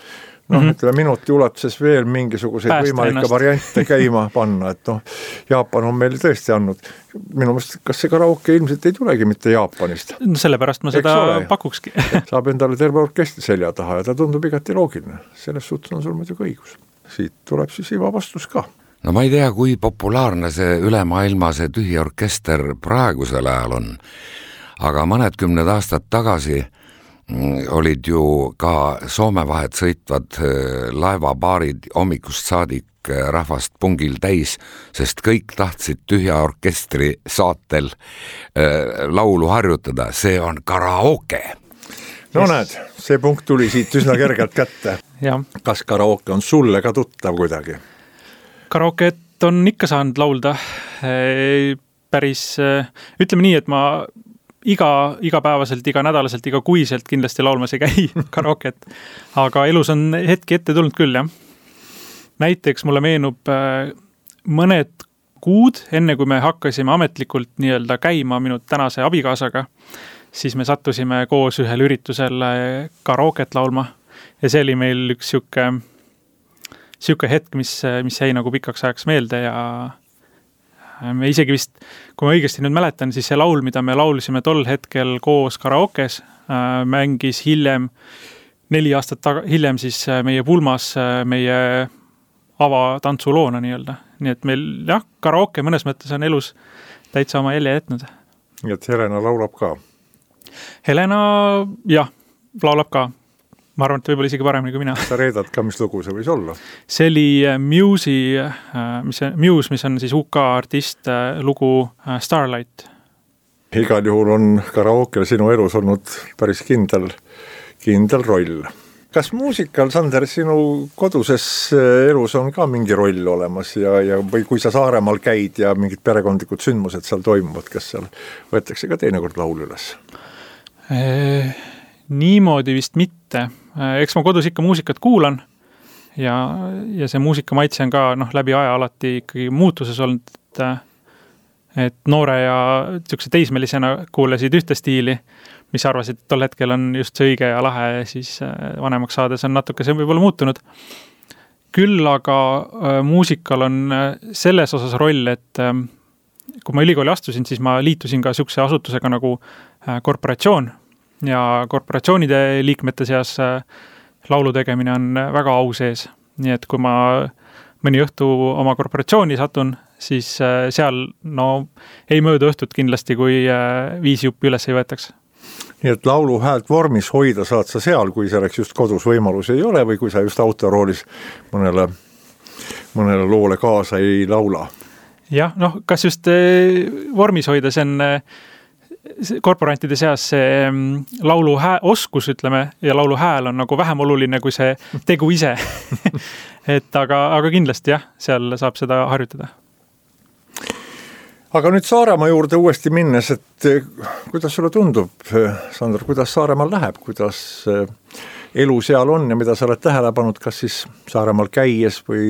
noh Mhm. mm -hmm. ütleme minuti ulatuses veel mingisuguseid Päästa võimalikke ennast. variante käima panna, et noh, Jaapan on meil tõesti andnud, minu mõelest, kas see karaoke ilmselt ei tulegi mitte Jaapanist, No sellepärast ma Eks seda ole. pakukski. saab endale terve orkestri selja taha ja ta tundub igati loogiline, selles suhtes on sul muidugi õigus. Siit tuleb siis Ivo vastus ka. no ma ei tea, kui populaarne see ülemaailma see tühi orkester praegusel ajal on, aga mõned kümned aastad tagasi olid ju ka Soome vahet sõitvad laevapaarid hommikust saadik rahvast pungil täis, sest kõik tahtsid tühja orkestri saatel laulu harjutada, see on karaoke. No yes. Näed, see punkt tuli siit üsna kergelt kätte. Jah. Kas karaoke on sulle ka tuttav kuidagi? Karaoket on ikka saanud laulda. Päris, ütleme nii, et ma iga, igapäevaselt, iga nädalaselt, iga kuiselt kindlasti laulmas ei käi karaoket, aga elus on hetki ette tulnud küll, jah. Näiteks mulle meenub mõned kuud, enne kui me hakkasime ametlikult nii-öelda käima minu tänase abikaasaga, siis me sattusime koos ühel üritusel karaoket laulma ja see oli meil üks siuke, siuke hetk, mis, mis jäi nagu pikaks ajaks meelde ja me isegi vist, kui ma õigesti nüüd mäletan, siis see laul, mida me laulisime tol hetkel koos karaokes, mängis hiljem, neli aastat taga, hiljem siis meie pulmas meie avatantsuloona nii-öelda. Nii et meil, jah, karaoke mõnes mõttes on elus täitsa oma jälje jätnud. Nii et Helena laulab ka? Helena, jah, laulab ka. Ma arvan, et võib-olla isegi paremini kui mina. Sa reedad ka, mis lugu see võis olla? See oli Muse'i, mis, Muse, mis on siis U K artist, lugu Starlight. Igal juhul on karaokel sinu elus olnud päris kindel, kindel roll. Kas muusikal, Sander, sinu koduses elus on ka mingi roll olemas ja, ja või kui sa Saaremaal käid ja mingid perekondlikud sündmused seal toimuvad, kas seal võetakse ka teinekord laul üles? Eee, niimoodi vist mitte. Eks ma kodus ikka muusikat kuulan ja, ja see muusika maitse on ka noh, läbi aja alati ikkagi muutuses olnud, et, et noore ja tükse teismelisena kuulasid ühte stiili, mis arvasid, et tol hetkel on just see õige ja lahe ja siis vanemaks saades on natuke see võib-olla muutunud. Küll aga äh, muusikal on selles osas roll, et äh, kui ma ülikooli astusin, siis ma liitusin ka sükse asutusega nagu äh, korporatsioon ja korporatsioonide liikmete seas äh, laulu tegemine on väga au sees. Nii et kui ma mõni õhtu oma korporatsiooni satun, siis äh, seal no, ei mööda õhtut kindlasti, kui äh, viis juppi üles ei võetaks. Nii et laulu häält vormis hoida saad sa seal, kui selleks just kodus võimalus ei ole või kui sa just autoroolis mõnele, mõnele loole kaasa ei laula. Jah, noh, kas just vormis hoida, see on korporantide seas see laulu hää, oskus, ütleme, ja laulu hääl on nagu vähem oluline kui see tegu ise. et aga, aga kindlasti jah, seal saab seda harjutada. Aga nüüd Saaremaa juurde uuesti minnes, et kuidas sulle tundub, Sander, kuidas Saaremaal läheb, kuidas elu seal on ja mida sa oled tähele pannud, kas siis Saaremaal käies või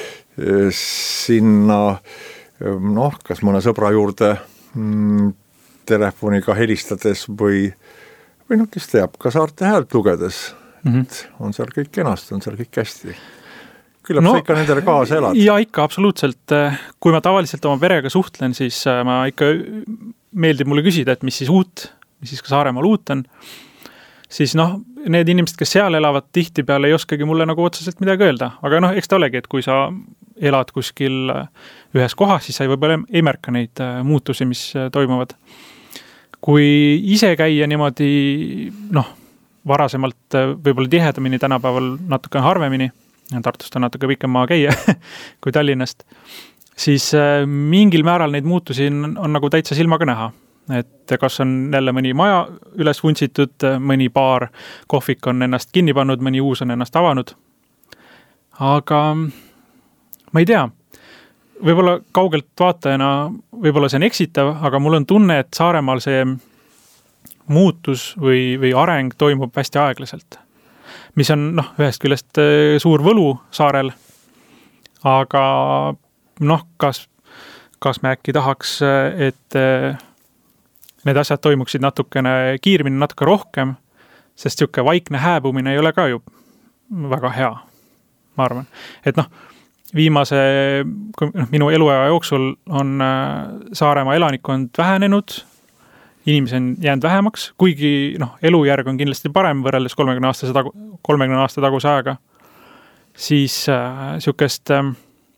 sinna, noh, kas mõne sõbra juurde mm, telefoniga helistades või, või noh, kes teab, ka saarte häält lugedes, mm-hmm. on seal kõik kenasti, on seal kõik hästi. Küllap no, sa ikka nendele kaasa elad. Ja ikka absoluutselt. Kui ma tavaliselt oma perega suhtlen, siis ma ikka meeldib mulle küsida, et mis siis uut, mis siis ka Saaremaal uut on. Siis noh, need inimesed, kes seal elavad, tihti peale ei oskagi mulle nagu otseselt midagi öelda. Aga noh, eks ta olegi, et kui sa elad kuskil ühes kohas, siis sa ei võib-olla ei märka neid muutusi, mis toimuvad. Kui ise käia niimoodi, noh, varasemalt võib-olla tihedamini, tänapäeval natuke harvemini, Tartust on natuke pikem maa käia kui Tallinnast, siis mingil määral neid muutusi on, on nagu täitsa silmaga näha. Et kas on jälle mõni maja üles vuntsitud, mõni paar kohvik on ennast kinni pannud, mõni uus on ennast avanud. Aga ma ei tea, võib-olla kaugelt vaatajana, võib-olla see on eksitav, aga mul on tunne, et Saaremaal see muutus või, või areng toimub hästi aeglaselt. Mis on noh, ühest küljest suur võlu saarel, aga noh, kas, kas me äkki tahaks, et need asjad toimuksid natukene kiirmini, natuke rohkem, sest siuke vaikne hääbumine ei ole ka ju väga hea, ma arvan. Et noh, viimase, noh, minu eluaja jooksul on Saaremaa elanikkond vähenenud, inimesi on jäänud vähemaks, kuigi noh, elujärg on kindlasti parem võrreldes kolmekümne aastase tagu, kolmekümne aasta taguse ajaga, siis äh, sihukest äh,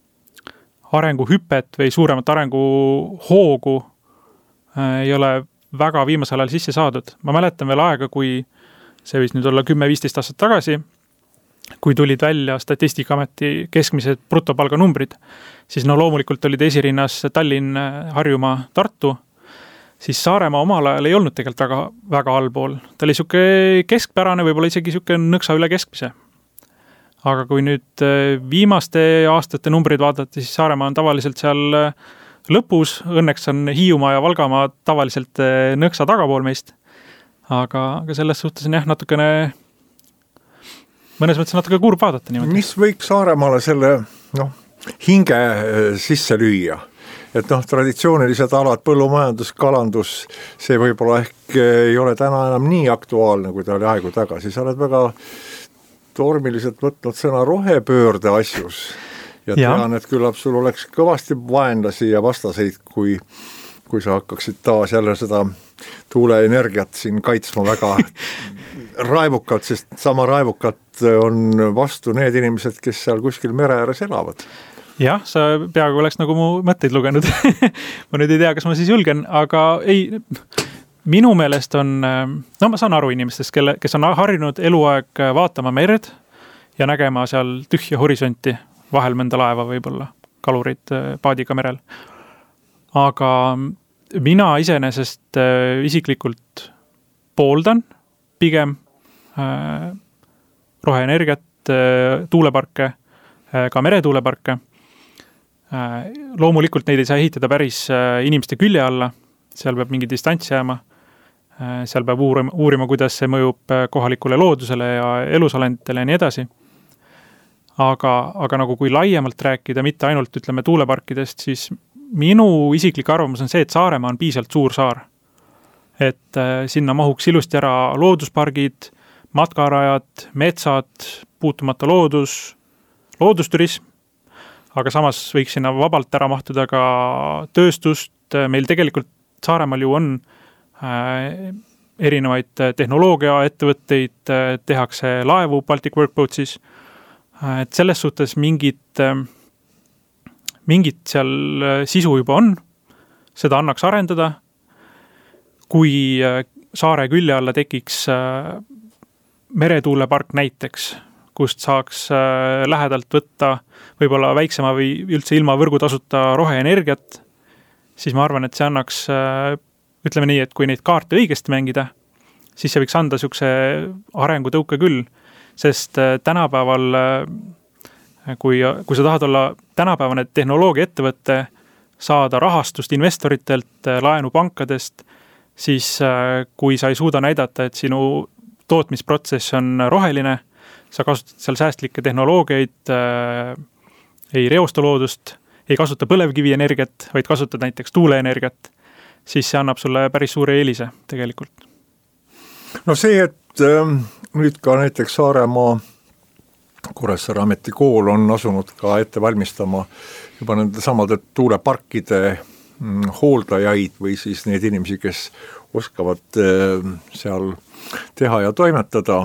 arenguhüpet või suuremat arenguhoogu äh, ei ole väga viimasel ajal sisse saadud. Ma mäletan veel aega, kui see võis nüüd olla kümme viisteist aastat tagasi, kui tulid välja Statistikaameti keskmised brutopalganumbrid, siis no loomulikult olid esirinnas Tallinn, Harjumaa, Tartu, siis Saaremaa omal ajal ei olnud tegelikult väga, väga allpool. Ta oli siuke keskpärane, võib-olla isegi siuke nõksa üle keskmise. Aga kui nüüd viimaste aastate numbrid vaadata, siis Saaremaa on tavaliselt seal lõpus, õnneks on Hiiumaa ja Valgamaa tavaliselt nõksa tagapool meist. Aga, aga selles suhtes on jah, natukene, mõnes mõttes natuke kurb vaadata niimoodi. Mis võiks Saaremaale selle noh, hinge sisse lüüa? Et noh, traditsioonilised alad, põllumajandus, kalandus, see võib-olla ehk ei ole täna enam nii aktuaalne, kui ta oli aegu tagasi. Sa oled väga tormiliselt võtnud sõna rohepöörde asjus ja, ja tean, et küllap sul oleks kõvasti vaenlasi ja vastaseid, kui, kui sa hakkaksid taas jälle seda tuuleenergiat siin kaitsma väga raevukalt, sest sama raevukalt on vastu need inimesed, kes seal kuskil mere ääres elavad. Jah, sa peaaegu oleks nagu mu mõtteid lugenud. Ma nüüd ei tea, kas ma siis julgen, aga ei, minu meelest on, no ma saan aru inimestest, kelle, kes on harjunud eluaeg vaatama merd ja nägema seal tühja horisonti, vahel mõnda laeva võib-olla, kalurid paadiga merel. Aga mina iseenesest isiklikult pooldan pigem äh, roheenergiat, tuuleparke, ka meretuuleparke. Loomulikult neid ei saa ehitada päris inimeste külje alla, seal peab mingi distants jääma, seal peab uurima, uurima, kuidas see mõjub kohalikule loodusele ja elusolenditele ja nii edasi. Aga, aga nagu kui laiemalt rääkida, mitte ainult ütleme tuuleparkidest, siis minu isiklik arvamus on see, et Saaremaa on piisavalt suur saar. Et sinna mahuks ilusti ära looduspargid, matkarajad, metsad, puutumata loodus, loodusturism, aga samas võiks sinna vabalt ära mahtuda ka tööstust. Meil tegelikult Saaremaal ju on äh, erinevaid tehnoloogia-ettevõtteid, tehakse laevu Baltic Workboatsis. Äh, et selles suhtes mingid, äh, mingid seal sisu juba on, seda annaks arendada. Kui äh, saare külje alla tekiks äh, meretuulepark näiteks, kust saaks äh, lähedalt võtta võib-olla väiksema või üldse ilma võrgutasuta roheenergiat, siis ma arvan, et see annaks, äh, ütleme nii, et kui neid kaarte õigesti mängida, siis see võiks anda siukse arengutõuke küll, sest äh, tänapäeval, äh, kui, kui sa tahad olla tänapäevane tehnoloogia ettevõtte, saada rahastust investoritelt, äh, laenu pankadest, siis äh, kui sa ei suuda näidata, et sinu tootmisprotsess on roheline, sa kasutad seal säästlikke tehnoloogiaid, äh, ei reosta loodust, ei kasuta põlevkivi energiat, vaid kasutad näiteks tuuleenergiat, siis see annab sulle päris suure eelise tegelikult. No see, et äh, nüüd ka näiteks Saaremaa Kuressaare ametikool on asunud ka ette valmistama juba nende samade tuuleparkide mm, hooldajaid või siis need inimesi, kes oskavad äh, seal teha ja toimetada.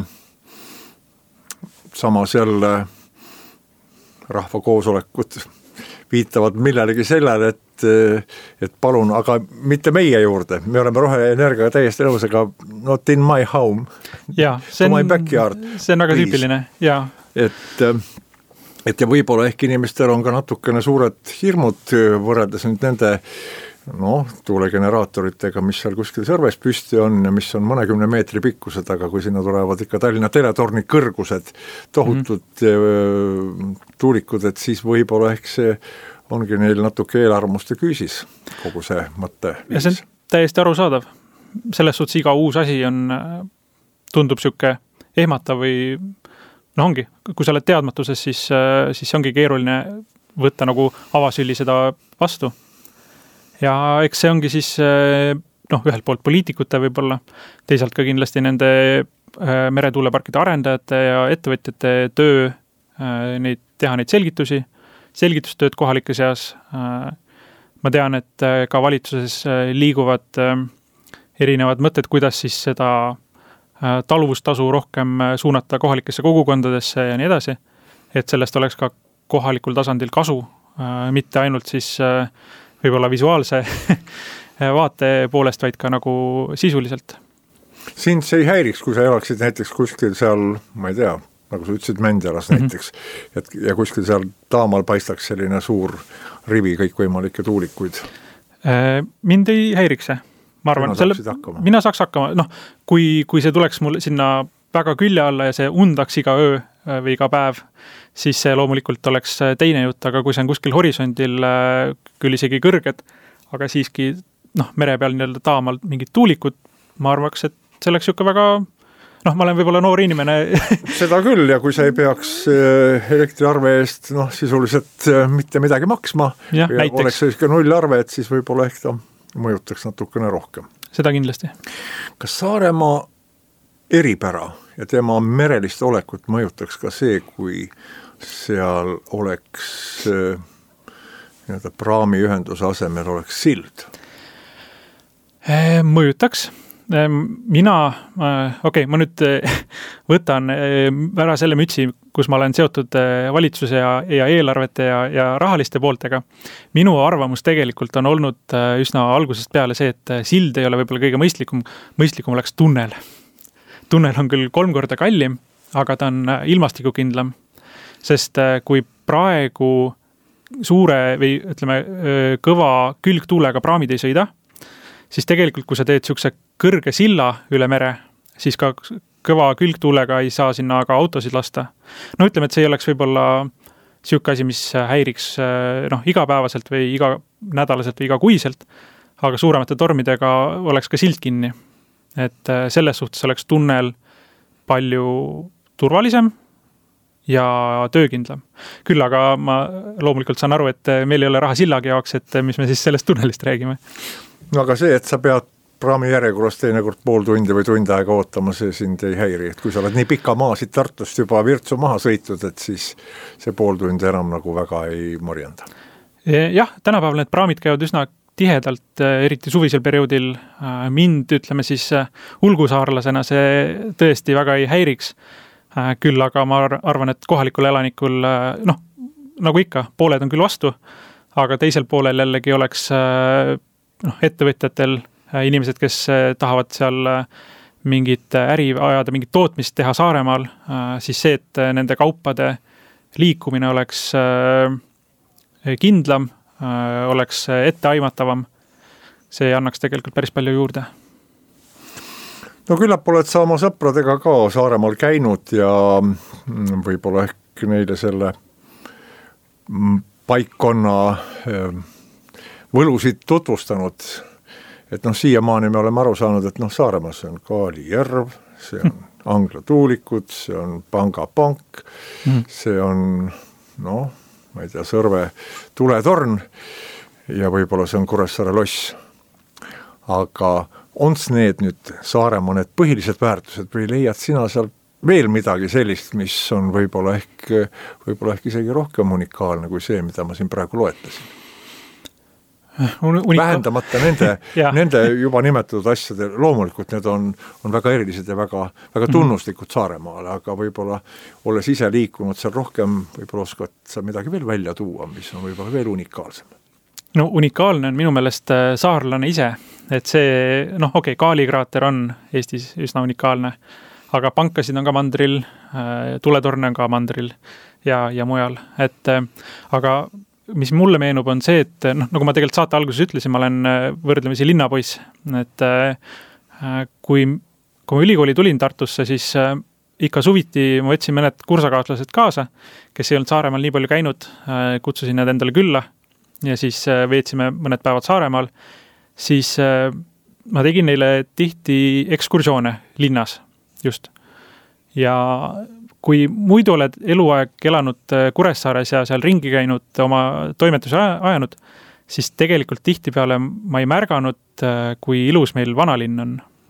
Samas jälle rahvakoosolekud viitavad millelegi sellele, et, et palun, aga mitte meie juurde. Me oleme roheenergia täiesti nõus, aga not in my home. Ja, see on, my backyard. See on väga tüüpiline, jaa. Et, et ja võib-olla ehk inimestel on ka natukene suured hirmud võrreldes nüüd nende noh, tuulegeneraatoritega, mis seal kuskil sõrves püsti on ja mis on mõnekümne meetri pikkused, aga kui sinna tulevad ikka Tallinna teletorni kõrgused, tohutud mm-hmm. tuulikud, et siis võib-olla ehk see ongi neil natuke eelarvamuste küüsis kogu see mõtte. Ja see on täiesti arusaadav. Selles suhtes iga uus asi on, tundub siuke ehmatav või no ongi, kui sa oled teadmatuses, siis, siis ongi keeruline võtta nagu avasüli seda vastu. Ja eks see ongi siis noh, ühelt poolt poliitikute võib-olla, teisalt ka kindlasti nende meretuuleparkide arendajate ja ettevõtjate töö neid, teha neid selgitusi, selgitustööd kohalike seas. Ma tean, et ka valitsuses liiguvad erinevad mõtted, kuidas siis seda taluvustasu rohkem suunata kohalikesse kogukondadesse ja nii edasi, et sellest oleks ka kohalikul tasandil kasu, mitte ainult siis võib-olla visuaalse vaate poolest, vaid ka nagu sisuliselt. Sind see ei häiriks, kui sa elaksid näiteks kuskil seal, ma ei tea, nagu sa ütlesid Mändelas mm-hmm. näiteks, et, ja kuskil seal taamal paistaks selline suur rivi kõikvõimalikke tuulikuid? Mind ei häiriks see. Ma arvan, selle, mina saaks hakkama, noh, kui, kui see tuleks mul sinna väga külje alla ja see undaks iga öö või iga päev, siis see loomulikult oleks teine jutt, aga kui see on kuskil horisondil küll isegi kõrged, aga siiski noh, mere peal nii-öelda taamal mingid tuulikud, ma arvaks, et see oleks ikka väga, noh, ma olen võib-olla noor inimene. Seda küll, ja kui sa ei peaks elektriarve eest noh, sisuliselt mitte midagi maksma ja, ja oleks selline nullarve, et siis võib-olla ehk ta mõjutaks natukene rohkem. Seda kindlasti. Kas Saaremaa eripära ja tema merelist olekut mõjutaks ka see, kui seal oleks nii-öelda praamiühenduse asemel oleks sild? Mõjutaks. Mina, okei, okay, ma nüüd võtan ära selle mütsi, kus ma olen seotud valitsuse ja, ja eelarvete ja, ja rahaliste pooltega. Minu arvamus tegelikult on olnud üsna algusest peale see, et sild ei ole võib-olla kõige mõistlikum, mõistlikum oleks tunnel. Tunnel on küll kolm korda kallim, aga ta on ilmastikukindlam, sest kui praegu suure või ütleme kõva külgtuulega praamid ei sõida, siis tegelikult, kui sa teed siukse kõrge silla üle mere, siis ka kõva külgtuulega ei saa sinna aga autosid lasta. No ütleme, et see ei oleks võib-olla siuke asi, mis häiriks noh, igapäevaselt või iga nädalaselt või iga kuiselt, aga suuremate tormidega oleks ka sild kinni. Et selles suhtes oleks tunnel palju turvalisem ja töökindlam. Küll aga ma loomulikult saan aru, et meil ei ole raha sillagi jaoks, et mis me siis sellest tunnelist räägime. No aga see, et sa pead praami järjekorras teinekord pool tundi või tund aega ootama, see sind ei häiri. Et kui sa oled nii pika maa siit Tartust juba Virtsu maha sõitud, et siis see pool tundi enam nagu väga ei morjenda. Jah, tänapäeval need praamid käivad üsna tihedalt, eriti suvisel perioodil. Mind, ütleme siis, ulgusaarlasena see tõesti väga ei häiriks. Küll aga ma arvan, et kohalikul elanikul, noh, nagu ikka, pooled on küll vastu, aga teisel poolel jällegi oleks noh, ettevõtjatel inimesed, kes tahavad seal mingit äri ajada, mingit tootmist teha Saaremaal, siis see, et nende kaupade liikumine oleks kindlam, oleks etteaimatavam, see annaks tegelikult päris palju juurde. No küllap oled sa oma sõpradega ka Saaremaal käinud ja võib-olla ehk neile selle paikkonna võlusid tutvustanud, et noh, siiamaani me oleme aru saanud, et noh, Saaremaas on Kaali järv, see on Angla tuulikud, see on Pangapank, mm. see on, noh, ma ei tea, Sõrve tuletorn ja võib-olla see on Kuressaare loss. Aga ons need nüüd Saaremaa need põhilised väärtused või leiad sina seal veel midagi sellist, mis on võib-olla ehk, võib-olla ehk isegi rohkem unikaalne kui see, mida ma siin praegu loetlesin? Unika... Vähendamata nende, nende juba nimetatud asjade, loomulikult need on, on väga erilised ja väga, väga tunnuslikud Saaremaale, aga võib-olla olles ise liikunud seal rohkem, võib-olla oskad sa midagi veel välja tuua, mis on võib-olla veel unikaalsem. No unikaalne on minu meelest saarlane ise, et see, noh okei, okay, Kaali kraater on Eestis üsna unikaalne, aga pankasid on ka mandril, tuletorne on ka mandril ja, ja mujal, et aga mis mulle meenub on see, et noh, nagu ma tegelikult saate alguses ütlesin, ma olen võrdlemisi linnapoiss, et kui, kui ma ülikooli tulin Tartusse, siis ikka suviti ma võtsin mõned kursakaaslased kaasa, kes ei olnud Saaremaal nii palju käinud, kutsusin need endale külla ja siis veetsime mõned päevad Saaremaal, siis ma tegin neile tihti ekskursioone linnas just. Ja kui muidu oled eluaeg elanud Kuressaares ja seal ringi käinud, oma toimetuse ajanud, siis tegelikult tihtipeale ma ei märganud, kui ilus meil vanalinn on.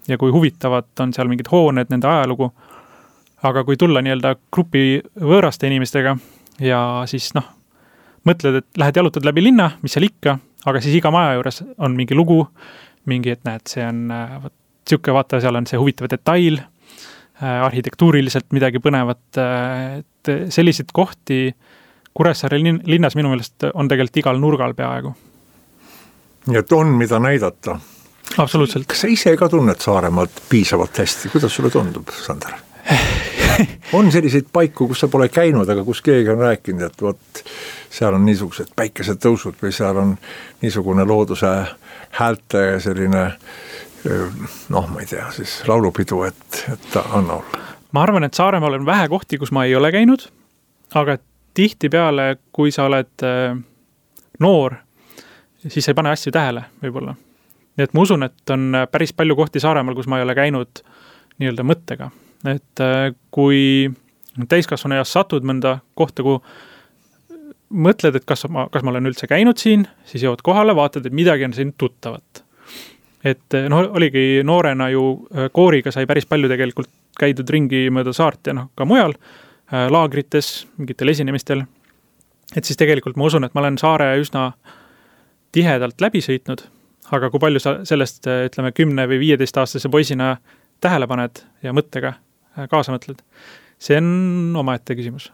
ja kui huvitavad on seal mingid hooned, nende ajalugu. Aga kui tulla nii-öelda grupi võõraste inimestega ja siis noh, mõtled, et lähed jalutad läbi linna, mis seal ikka, aga siis iga maja juures on mingi lugu, mingi, et näed, see on võt, siuke, vaata, seal on see huvitav detail, arhitektuuriliselt midagi põnevat, et selliseid kohti Kuressaare linnas minu meelest on tegelikult igal nurgal peaaegu. Nii et on mida näidata. Absoluutselt. Kas sa ise ka tunned Saaremaalt piisavalt hästi? Kuidas sulle tundub, Sander? On selliseid paiku, kus sa pole käinud, aga kus keegi on rääkinud, et võt, seal on niisugused päikesed tõusud või seal on niisugune looduse häälte selline, noh, ma ei tea, siis laulupidu, et, et ta on olla. Ma arvan, et Saaremaal on vähe kohti, kus ma ei ole käinud, aga tihti peale, kui sa oled noor, siis sa ei pane asju tähele võib-olla. Nii et ma usun, et on päris palju kohti Saaremaal, kus ma ei ole käinud nii-öelda mõttega. Et kui täiskasvanu eas satud mõnda kohta, kui mõtled, et kas ma, kas ma olen üldse käinud siin, siis jõuad kohale, vaatad, et midagi on siin tuttavat. Et noh, oligi noorena ju kooriga sai päris palju tegelikult käidud ringi mööda saart ja noh, ka mujal, laagrites, mingitel esinemistel. Et siis tegelikult ma usun, et ma olen saare üsna tihedalt läbi sõitnud, aga kui palju sa sellest, ütleme, kümne või viieteist aastase poisina tähele paned ja mõttega kaasa mõtled, see on omaette küsimus.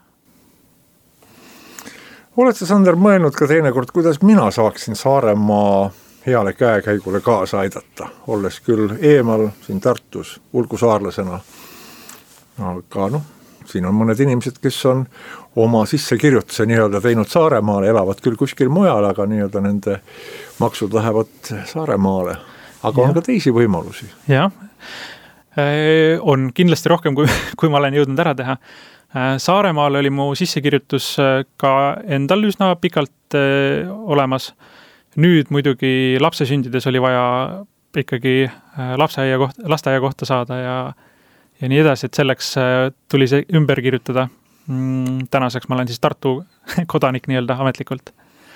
Oled sa, Sander, mõelnud ka teinekord, kuidas mina saaksin Saaremaa heale käekäigule kaasa aidata, olles küll eemal siin Tartus ulgusaarlasena, aga noh, siin on mõned inimesed, kes on oma sissekirjutuse nii-öelda teinud Saaremaale, elavad küll kuskil mujal, aga nii-öelda nende maksud lähevad Saaremaale, aga ja. On ka teisi võimalusi. Jah, on kindlasti rohkem, kui, kui ma olen jõudnud ära teha. Saaremaal oli mu sissekirjutus ka endal üsna pikalt olemas. Nüüd muidugi lapse sündides oli vaja ikkagi lapseaia kohta, lasteaia kohta saada ja, ja nii edasi, et selleks tuli see ümber kirjutada. Tänaseks ma olen siis Tartu kodanik nii-öelda ametlikult.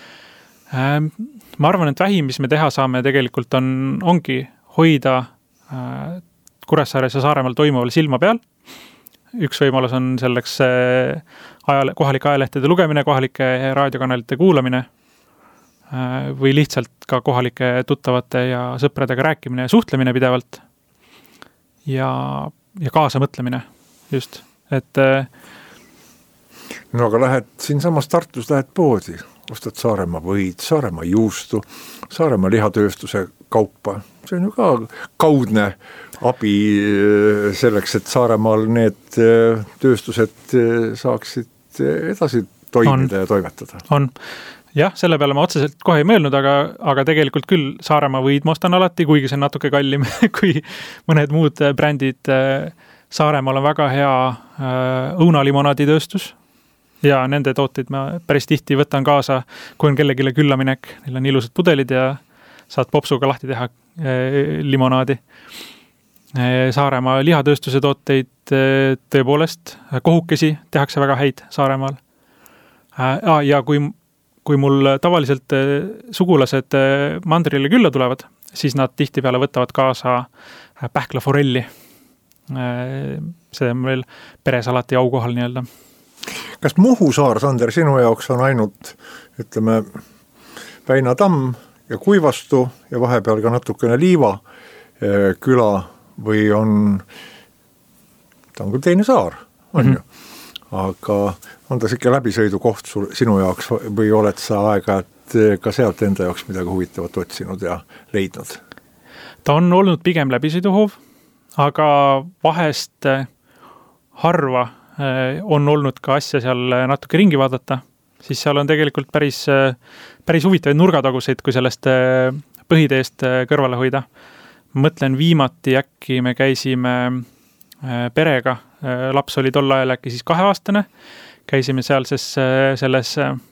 Ma arvan, et vähim, mis me teha saame tegelikult on, ongi hoida Kuressaares ja Saaremaal toimuval silma peal. Üks võimalus on selleks ajale, kohalike ajalehtede lugemine, kohalike raadiokanalite kuulamine või lihtsalt ka kohalike tuttavate ja sõpradega rääkimine ja suhtlemine pidevalt ja, ja kaasa mõtlemine just. Et, no aga lähed siinsamas Tartus, lähed poodi, ostad Saaremaa võid, Saaremaa juustu, Saaremaa lihatööstuse kaupa. See on ju ka kaudne abi selleks, et Saaremaal need tööstused saaksid edasi toimida on. Ja toimetada. On. Jah, selle peale ma otseselt kohe ei mõelnud, aga, aga tegelikult küll Saaremaa võid ma ostan alati, kuigi see on natuke kallim kui mõned muud brändid. Saaremaal on väga hea õunalimonaadi tööstus ja nende tooteid ma päris tihti võtan kaasa, kui on kellegile küllaminek. Neil on ilusad pudelid ja saad popsuga lahti teha limonaadi. Saaremaa lihatööstuse tooteid tõepoolest, kohukesi tehakse väga häid Saaremaal. Ja kui, kui mul tavaliselt sugulased mandrile külla tulevad, siis nad tihtipeale võtavad kaasa pähklaforelli. See on meil peresalati aukohal nii-öelda. Kas Muhu saar, Sander, sinu jaoks on ainult, ütleme, Väina tamm ja Kuivastu ja vahepeal ka natukene Liiva küla või on, ta on küll teine saar, on mm-hmm. ju, aga on ta siuke läbisõidu koht sul, sinu jaoks või oled sa aega, et ka sealt enda jaoks midagi huvitavat otsinud ja leidnud? Ta on olnud pigem läbisõiduhoov, aga vahest harva on olnud ka asja seal natuke ringi vaadata, siis seal on tegelikult päris, päris huvitavaid nurgataguseid, kui sellest põhiteest kõrvale hoida. Mõtlen viimati äkki me käisime perega, laps oli tol ajal äkki siis kaheaastane, käisime seal ses, selles,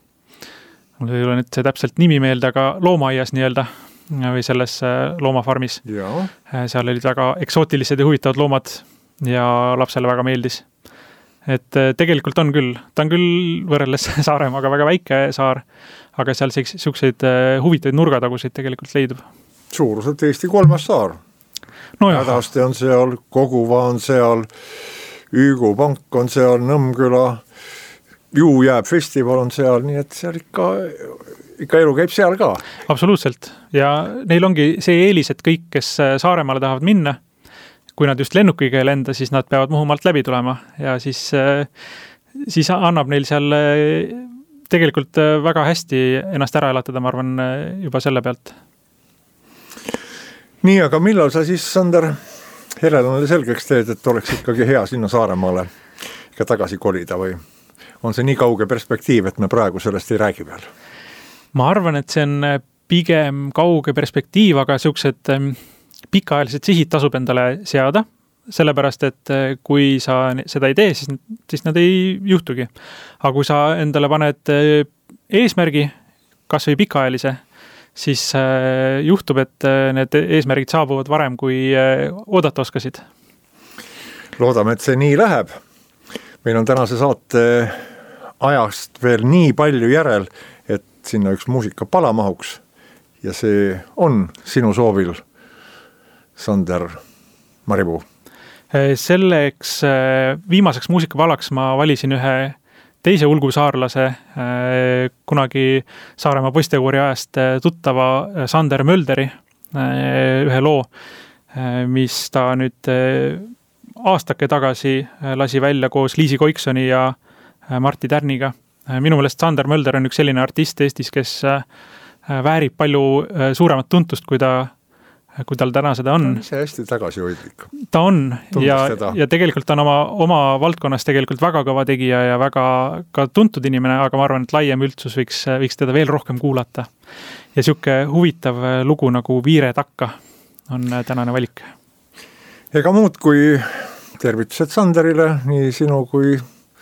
mul ei ole nüüd see täpselt nimi meelde, aga loomaaias nii-öelda või selles loomafarmis. Ja. Seal olid väga eksootilised ja huvitavad loomad ja lapsele väga meeldis. Et tegelikult on küll, ta on küll võrreldes Saaremaaga väga väike saar, aga seal siukseid huvitavaid nurgataguseid tegelikult leidub. Suuruselt Eesti kolmas saar. no jah. Hädaste on seal, Koguva on seal, Üügu pank on seal, Nõmmküla, Juu jääb festival on seal, nii et seal ikka, ikka elu käib seal ka. Absoluutselt. Ja neil ongi see eelis, et kõik, kes Saaremaale tahavad minna, kui nad just lennukiga ei lenda, siis nad peavad Muhumaalt läbi tulema ja siis, siis annab neil seal tegelikult väga hästi ennast ära elatada, ma arvan, juba selle pealt. Nii, aga millal sa siis, Sander, Helenale selgeks teed, et oleks ikkagi hea sinna Saaremaale ikka tagasi kolida või on see nii kauge perspektiiv, et me praegu sellest ei räägi veel? Ma arvan, et see on pigem kauge perspektiiv, aga siuksed pikaajalised sihid tasub endale seada, sellepärast, et kui sa seda ei tee, siis, siis nad ei juhtugi. Aga kui sa endale paned eesmärgi, kas või pikaajalise, siis juhtub, et need eesmärgid saabuvad varem, kui oodata oskasid. Loodame, et see nii läheb. Meil on tänase saate ajast veel nii palju järel, et sinna üks muusika pala mahuks ja see on sinu soovil, Sander Maripuu. Selleks viimaseks muusikapalaks ma valisin ühe teise ulgusaarlase, kunagi Saaremaa postekoori ajast tuttava Sander Mölderi ühe loo, mis ta nüüd aastake tagasi lasi välja koos Liisi Koiksoni ja Martti Tärniga. Minu meelest Sander Mölder on üks selline artist Eestis, kes väärib palju suuremat tuntust, kui ta kui tal täna seda on. See hästi tagasihoidlik. Ta on ja, ja tegelikult on oma, oma valdkonnas tegelikult väga kõva tegija ja väga ka tuntud inimene, aga ma arvan, et laiem üldsus võiks, võiks teda veel rohkem kuulata. Ja siuke huvitav lugu nagu Viire takka on tänane valik. Ega muud kui tervitused Sanderile, nii sinu kui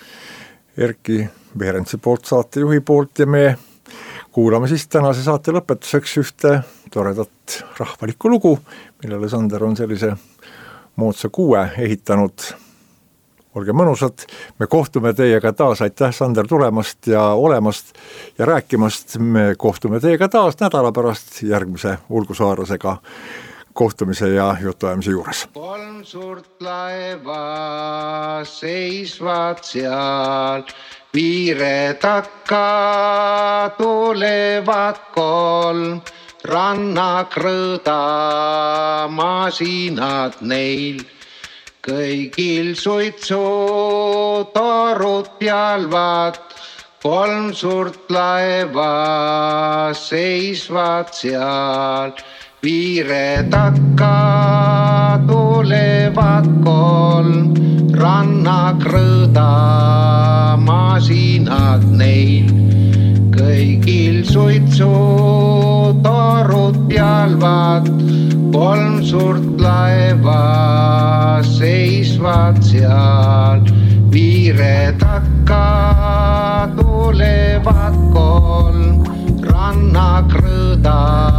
Erki Behrentsi poolt, saatejuhi poolt ja me kuulame siis tänase saate lõpetuseks ühte toredat rahvalikku lugu, millele Sander on sellise moodsa kuue ehitanud. Olge mõnusad, me kohtume teiega taas, aitäh Sander tulemast ja olemast ja rääkimast. Me kohtume teiega taas nädala pärast järgmise ulgusaarlasega kohtumise ja jutuajamise juures. Kolm suurt laeva seisvad seal, Viire takka tulevad kolm, rannakrõda masinad neil. Kõigil suitsu torud pealvad, kolm suurt laeva seisvad seal. Viire takka tulevad kolm, rannakrõda masinad neil. Kõigil suitsu torud pealvad, kolm suurt laeva seisvad seal. Viire takka tulevad kolm, rannakrõda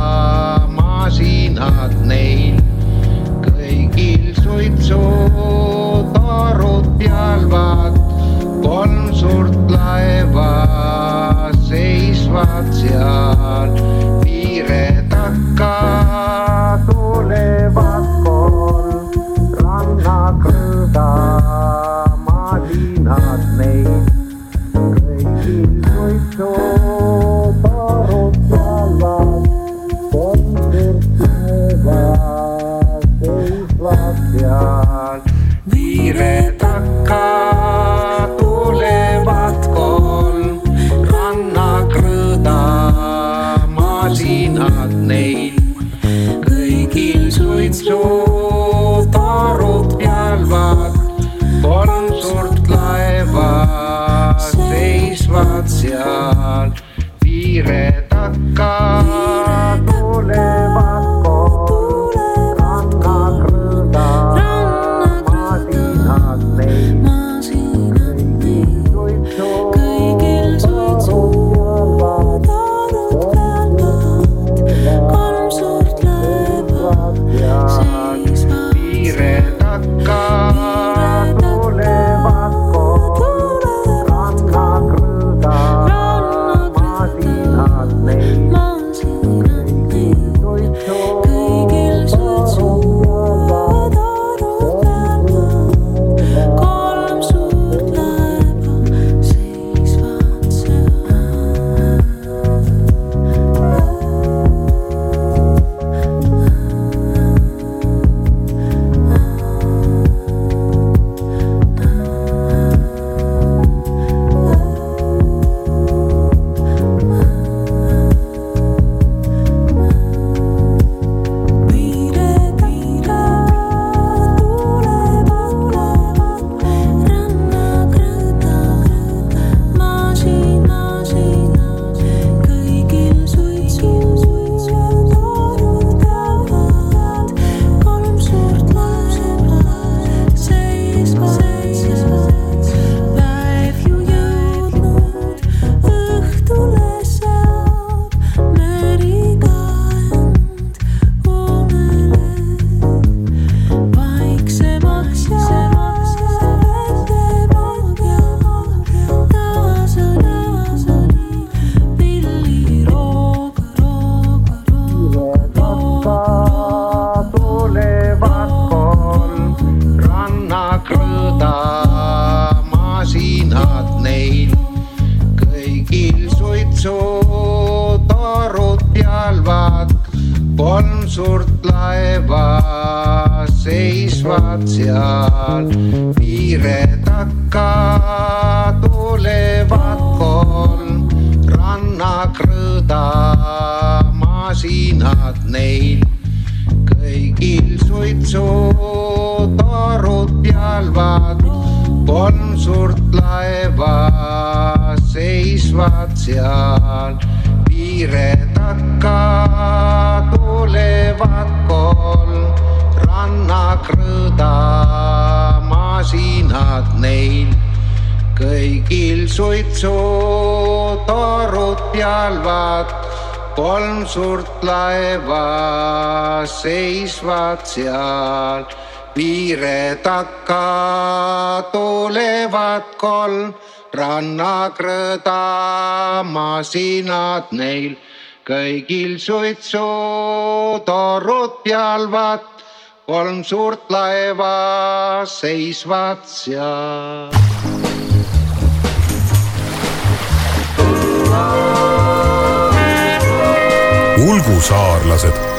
masinad neil. Kõigil suitsu torud pealvad, kolm suurt laeva seisvad seal. Viire takka tulevad kolm, rannakrõda masinad neil. Kõigil suitsu torud pealvad, kolm suurt laeva seisvad seal. Viire takka tulevad kolm, rannakrõda masinad neil. Kõigil suitsu torud pealvad, kolm suurt laeva seisvad seal. Viire takka tulevad kolm, rannakrõda masinad neil. Kõigil suitsu torud pealvad, kolm kolm suurt laeva seisvad seal, piire takka tulevad kolm, rannakrõõda masinad neil, kõigil suitsutorud pealvad, kolm suurt laeva seisvad seal, piire takka tulevad kolm, rannakrõõda masinad neil, kõigil suitsutorud pealvad, kolm suurt laeva seisvad seal, piire takka tulevad kolm, rannakrõõda masinad neil, kõigil suitsutorud pealvad, kolm suurt laeva seisvad seal. Ulgusaarlased.